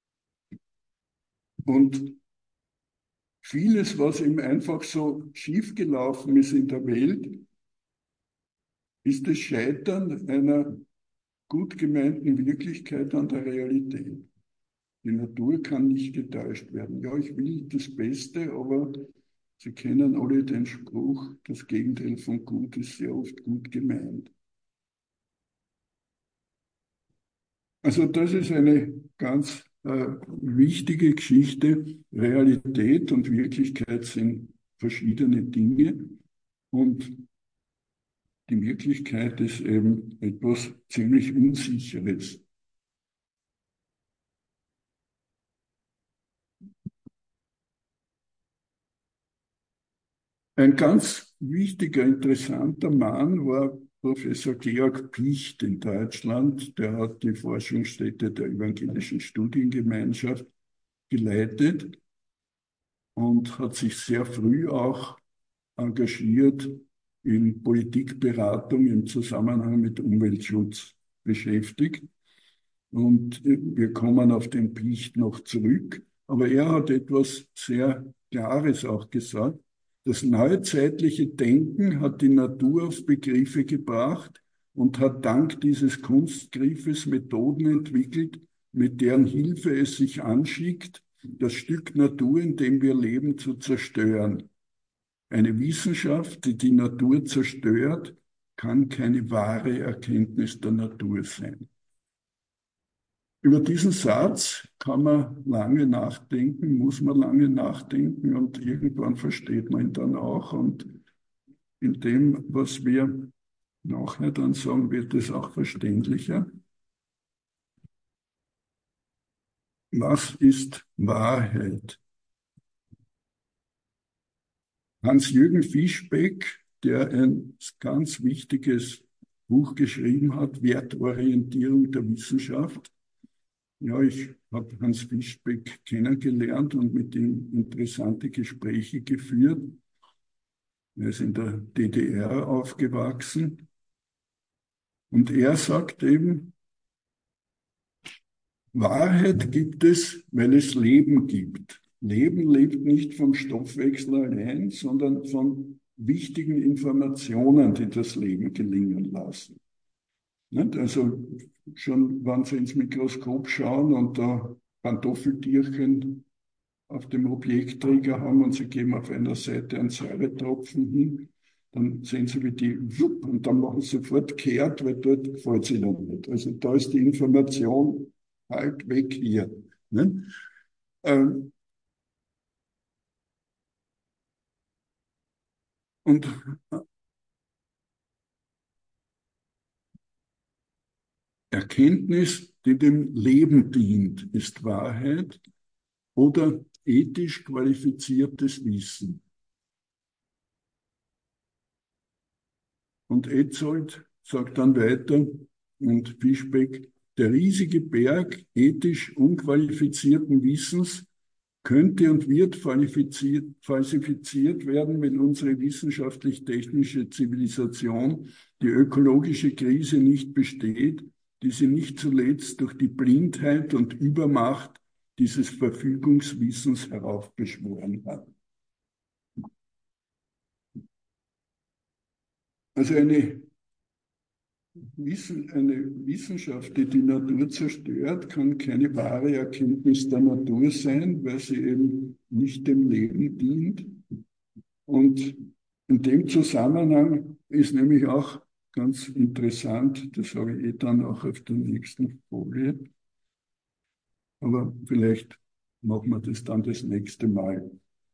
Und vieles, was ihm einfach so schiefgelaufen ist in der Welt, ist das Scheitern einer gut gemeinten Wirklichkeit an der Realität. Die Natur kann nicht getäuscht werden. Ja, ich will das Beste, aber Sie kennen alle den Spruch, das Gegenteil von gut ist sehr oft gut gemeint. Also das ist eine ganz äh, wichtige Geschichte. Realität und Wirklichkeit sind verschiedene Dinge und die Wirklichkeit ist eben etwas ziemlich Unsicheres. Ein ganz wichtiger, interessanter Mann war Professor Georg Picht in Deutschland. Der hat die Forschungsstätte der Evangelischen Studiengemeinschaft geleitet und hat sich sehr früh auch engagiert in Politikberatung im Zusammenhang mit Umweltschutz beschäftigt. Und wir kommen auf den Picht noch zurück. Aber er hat etwas sehr Klares auch gesagt. Das neuzeitliche Denken hat die Natur auf Begriffe gebracht und hat dank dieses Kunstgriffes Methoden entwickelt, mit deren Hilfe es sich anschickt, das Stück Natur, in dem wir leben, zu zerstören. Eine Wissenschaft, die die Natur zerstört, kann keine wahre Erkenntnis der Natur sein. Über diesen Satz kann man lange nachdenken, muss man lange nachdenken und irgendwann versteht man ihn dann auch. Und in dem, was wir nachher dann sagen, wird es auch verständlicher. Was ist Wahrheit? Hans-Jürgen Fischbeck, der ein ganz wichtiges Buch geschrieben hat, Wertorientierung der Wissenschaft. Ja, ich habe Hans Fischbeck kennengelernt und mit ihm interessante Gespräche geführt. Er ist in der D D R aufgewachsen. Und er sagt eben, Wahrheit gibt es, weil es Leben gibt. Leben lebt nicht vom Stoffwechsel allein, sondern von wichtigen Informationen, die das Leben gelingen lassen. Nicht? Also schon, wenn Sie ins Mikroskop schauen und da Pantoffeltierchen auf dem Objektträger haben und Sie geben auf einer Seite einen Säuretropfen hin, dann sehen Sie, wie die wupp, und dann machen Sie sofort kehrt, weil dort gefällt sie noch nicht. Also da ist die Information halt weg hier. Nicht? Ähm, und Erkenntnis, die dem Leben dient, ist Wahrheit oder ethisch qualifiziertes Wissen. Und Etzold sagt dann weiter, und Fischbeck, der riesige Berg ethisch unqualifizierten Wissens könnte und wird falsifiziert, falsifiziert werden, wenn unsere wissenschaftlich-technische Zivilisation die ökologische Krise nicht besteht, die sie nicht zuletzt durch die Blindheit und Übermacht dieses Verfügungswissens heraufbeschworen hat. Also eine, Wissen, eine Wissenschaft, die die Natur zerstört, kann keine wahre Erkenntnis der Natur sein, weil sie eben nicht dem Leben dient. Und in dem Zusammenhang ist nämlich auch ganz interessant, das habe ich eh dann auch auf der nächsten Folie, aber vielleicht machen wir das dann das nächste Mal.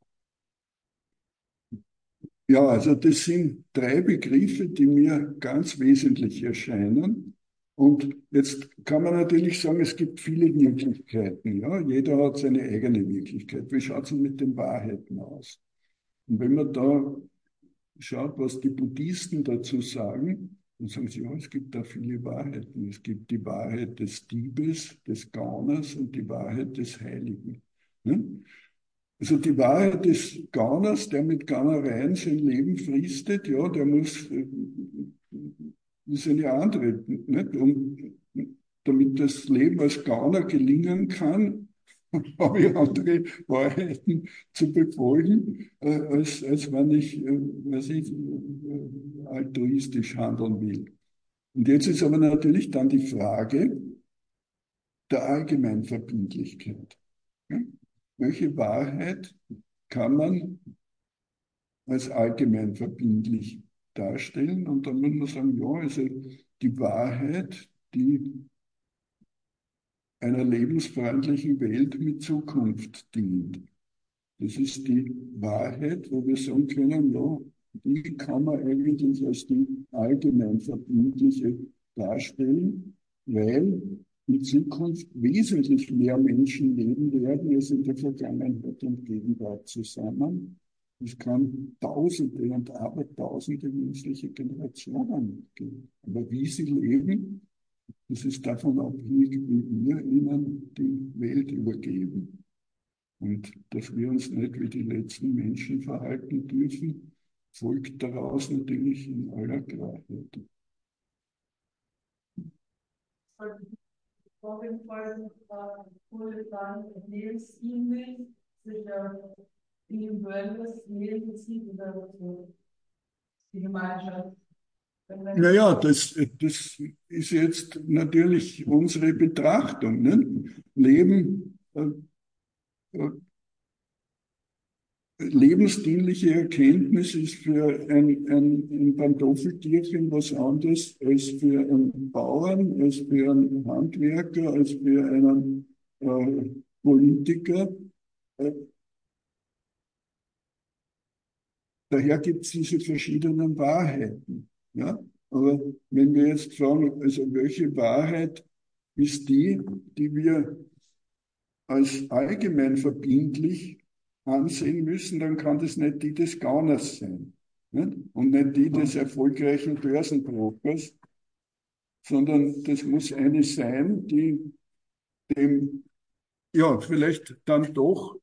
Ja, also das sind drei Begriffe, die mir ganz wesentlich erscheinen. Und jetzt kann man natürlich sagen, es gibt viele Wirklichkeiten. Ja? Jeder hat seine eigene Wirklichkeit. Wie schaut es denn mit den Wahrheiten aus? Und wenn man da schaut, was die Buddhisten dazu sagen, dann sagen sie, ja, es gibt da viele Wahrheiten. Es gibt die Wahrheit des Diebes, des Gauners und die Wahrheit des Heiligen. Ne? Also die Wahrheit des Gauners, der mit Gaunereien sein Leben fristet, ja, der muss, äh, ist eine andere, nicht? Und damit das Leben als Gauner gelingen kann, habe ich andere Wahrheiten zu befolgen, äh, als, als wenn ich, äh, weiß ich, äh, altruistisch handeln will. Und jetzt ist aber natürlich dann die Frage, der Allgemeinverbindlichkeit. Ja? Welche Wahrheit kann man als allgemeinverbindlich darstellen? Und dann muss man sagen, ja, also die Wahrheit, die einer lebensfreundlichen Welt mit Zukunft dient. Das ist die Wahrheit, wo wir sagen können, ja, die kann man eigentlich als die allgemein verbindliche darstellen, weil in Zukunft wesentlich mehr Menschen leben werden als in der Vergangenheit und Gegenwart zusammen. Es kann Tausende und Abertausende menschliche Generationen geben. Aber wie sie leben, das ist davon abhängig, wie wir ihnen die Welt übergeben. Und dass wir uns nicht wie die letzten Menschen verhalten dürfen, folgt daraus natürlich in aller Klarheit.
Auf jeden Fall wurde dann lebensdienlich, sich auf individuelles Leben bezieht oder so die Gemeinschaft.
Naja, das, das ist jetzt natürlich unsere Betrachtung. Ne? Leben, äh, äh, lebensdienliche Erkenntnis ist für ein, ein, ein Pantoffeltierchen was anderes als für einen Bauern, als für einen Handwerker, als für einen äh, Politiker. Äh, daher gibt es diese verschiedenen Wahrheiten. Ja? Aber wenn wir jetzt fragen, also welche Wahrheit ist die, die wir als allgemein verbindlich ansehen müssen, dann kann das nicht die des Gauners sein. Nicht? Und nicht die des erfolgreichen Börsenbrokers, sondern das muss eine sein, die dem, ja, vielleicht dann doch,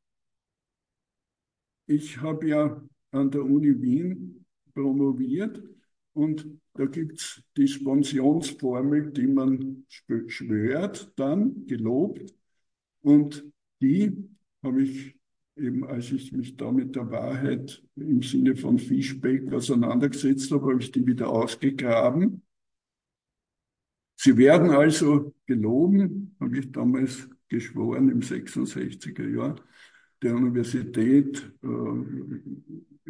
ich habe ja an der Uni Wien promoviert und da gibt es die Sponsionsformel, die man schwört, dann gelobt. Und die habe ich eben, als ich mich da mit der Wahrheit im Sinne von Fischbeck auseinandergesetzt habe, habe ich die wieder ausgegraben. Sie werden also geloben, habe ich damals geschworen im sechsundsechziger Jahr, der Universität äh,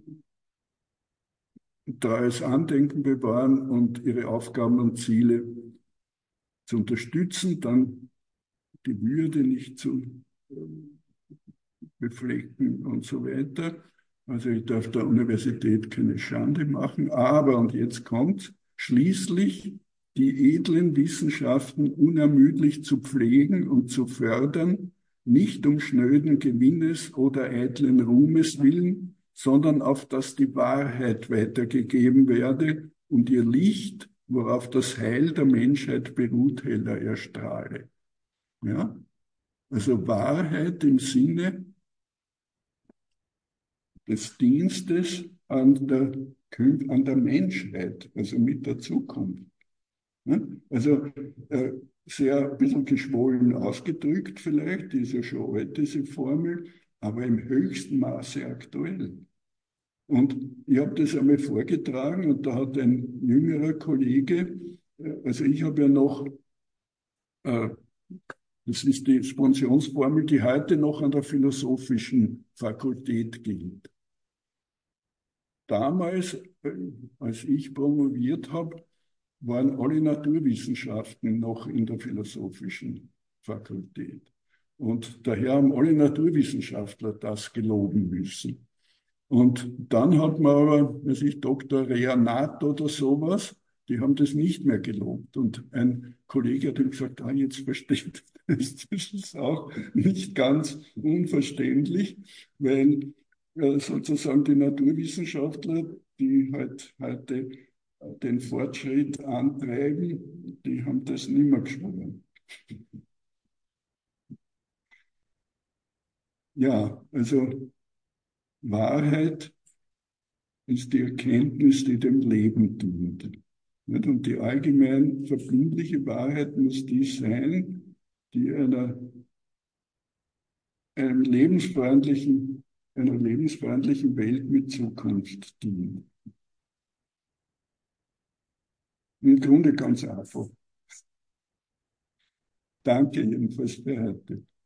treues Andenken bewahren und ihre Aufgaben und Ziele zu unterstützen, dann die Würde nicht zu äh, beflecken und so weiter. Also ich darf der Universität keine Schande machen, aber, und jetzt kommt, schließlich die edlen Wissenschaften unermüdlich zu pflegen und zu fördern, nicht um schnöden Gewinnes oder eitlen Ruhmes willen, sondern auf dass die Wahrheit weitergegeben werde und ihr Licht, worauf das Heil der Menschheit beruht, heller erstrahle. Ja? Also Wahrheit im Sinne des Dienstes an der, an der Menschheit, also mit der Zukunft. Also äh, sehr ein bisschen geschwollen ausgedrückt vielleicht, die ist ja schon alt, diese Formel, aber im höchsten Maße aktuell. Und ich habe das einmal vorgetragen und da hat ein jüngerer Kollege, äh, also ich habe ja noch, äh, das ist die Sponsionsformel, die heute noch an der Philosophischen Fakultät gilt. Damals, äh, als ich promoviert habe, waren alle Naturwissenschaften noch in der Philosophischen Fakultät. Und daher haben alle Naturwissenschaftler das geloben müssen. Und dann hat man aber, weiß ich, Doktor Reanat oder sowas, die haben das nicht mehr gelobt. Und ein Kollege hat ihm gesagt, ah, jetzt versteht das. Das ist auch nicht ganz unverständlich, weil äh, sozusagen die Naturwissenschaftler, die halt heute den Fortschritt antreiben, die haben das nicht mehr geschwungen. Ja, also Wahrheit ist die Erkenntnis, die dem Leben dient. Und die allgemein verbindliche Wahrheit muss die sein, die einer, einem lebensfreundlichen, einer lebensfreundlichen Welt mit Zukunft dient. Im Grunde ganz einfach. Danke jedenfalls für heute.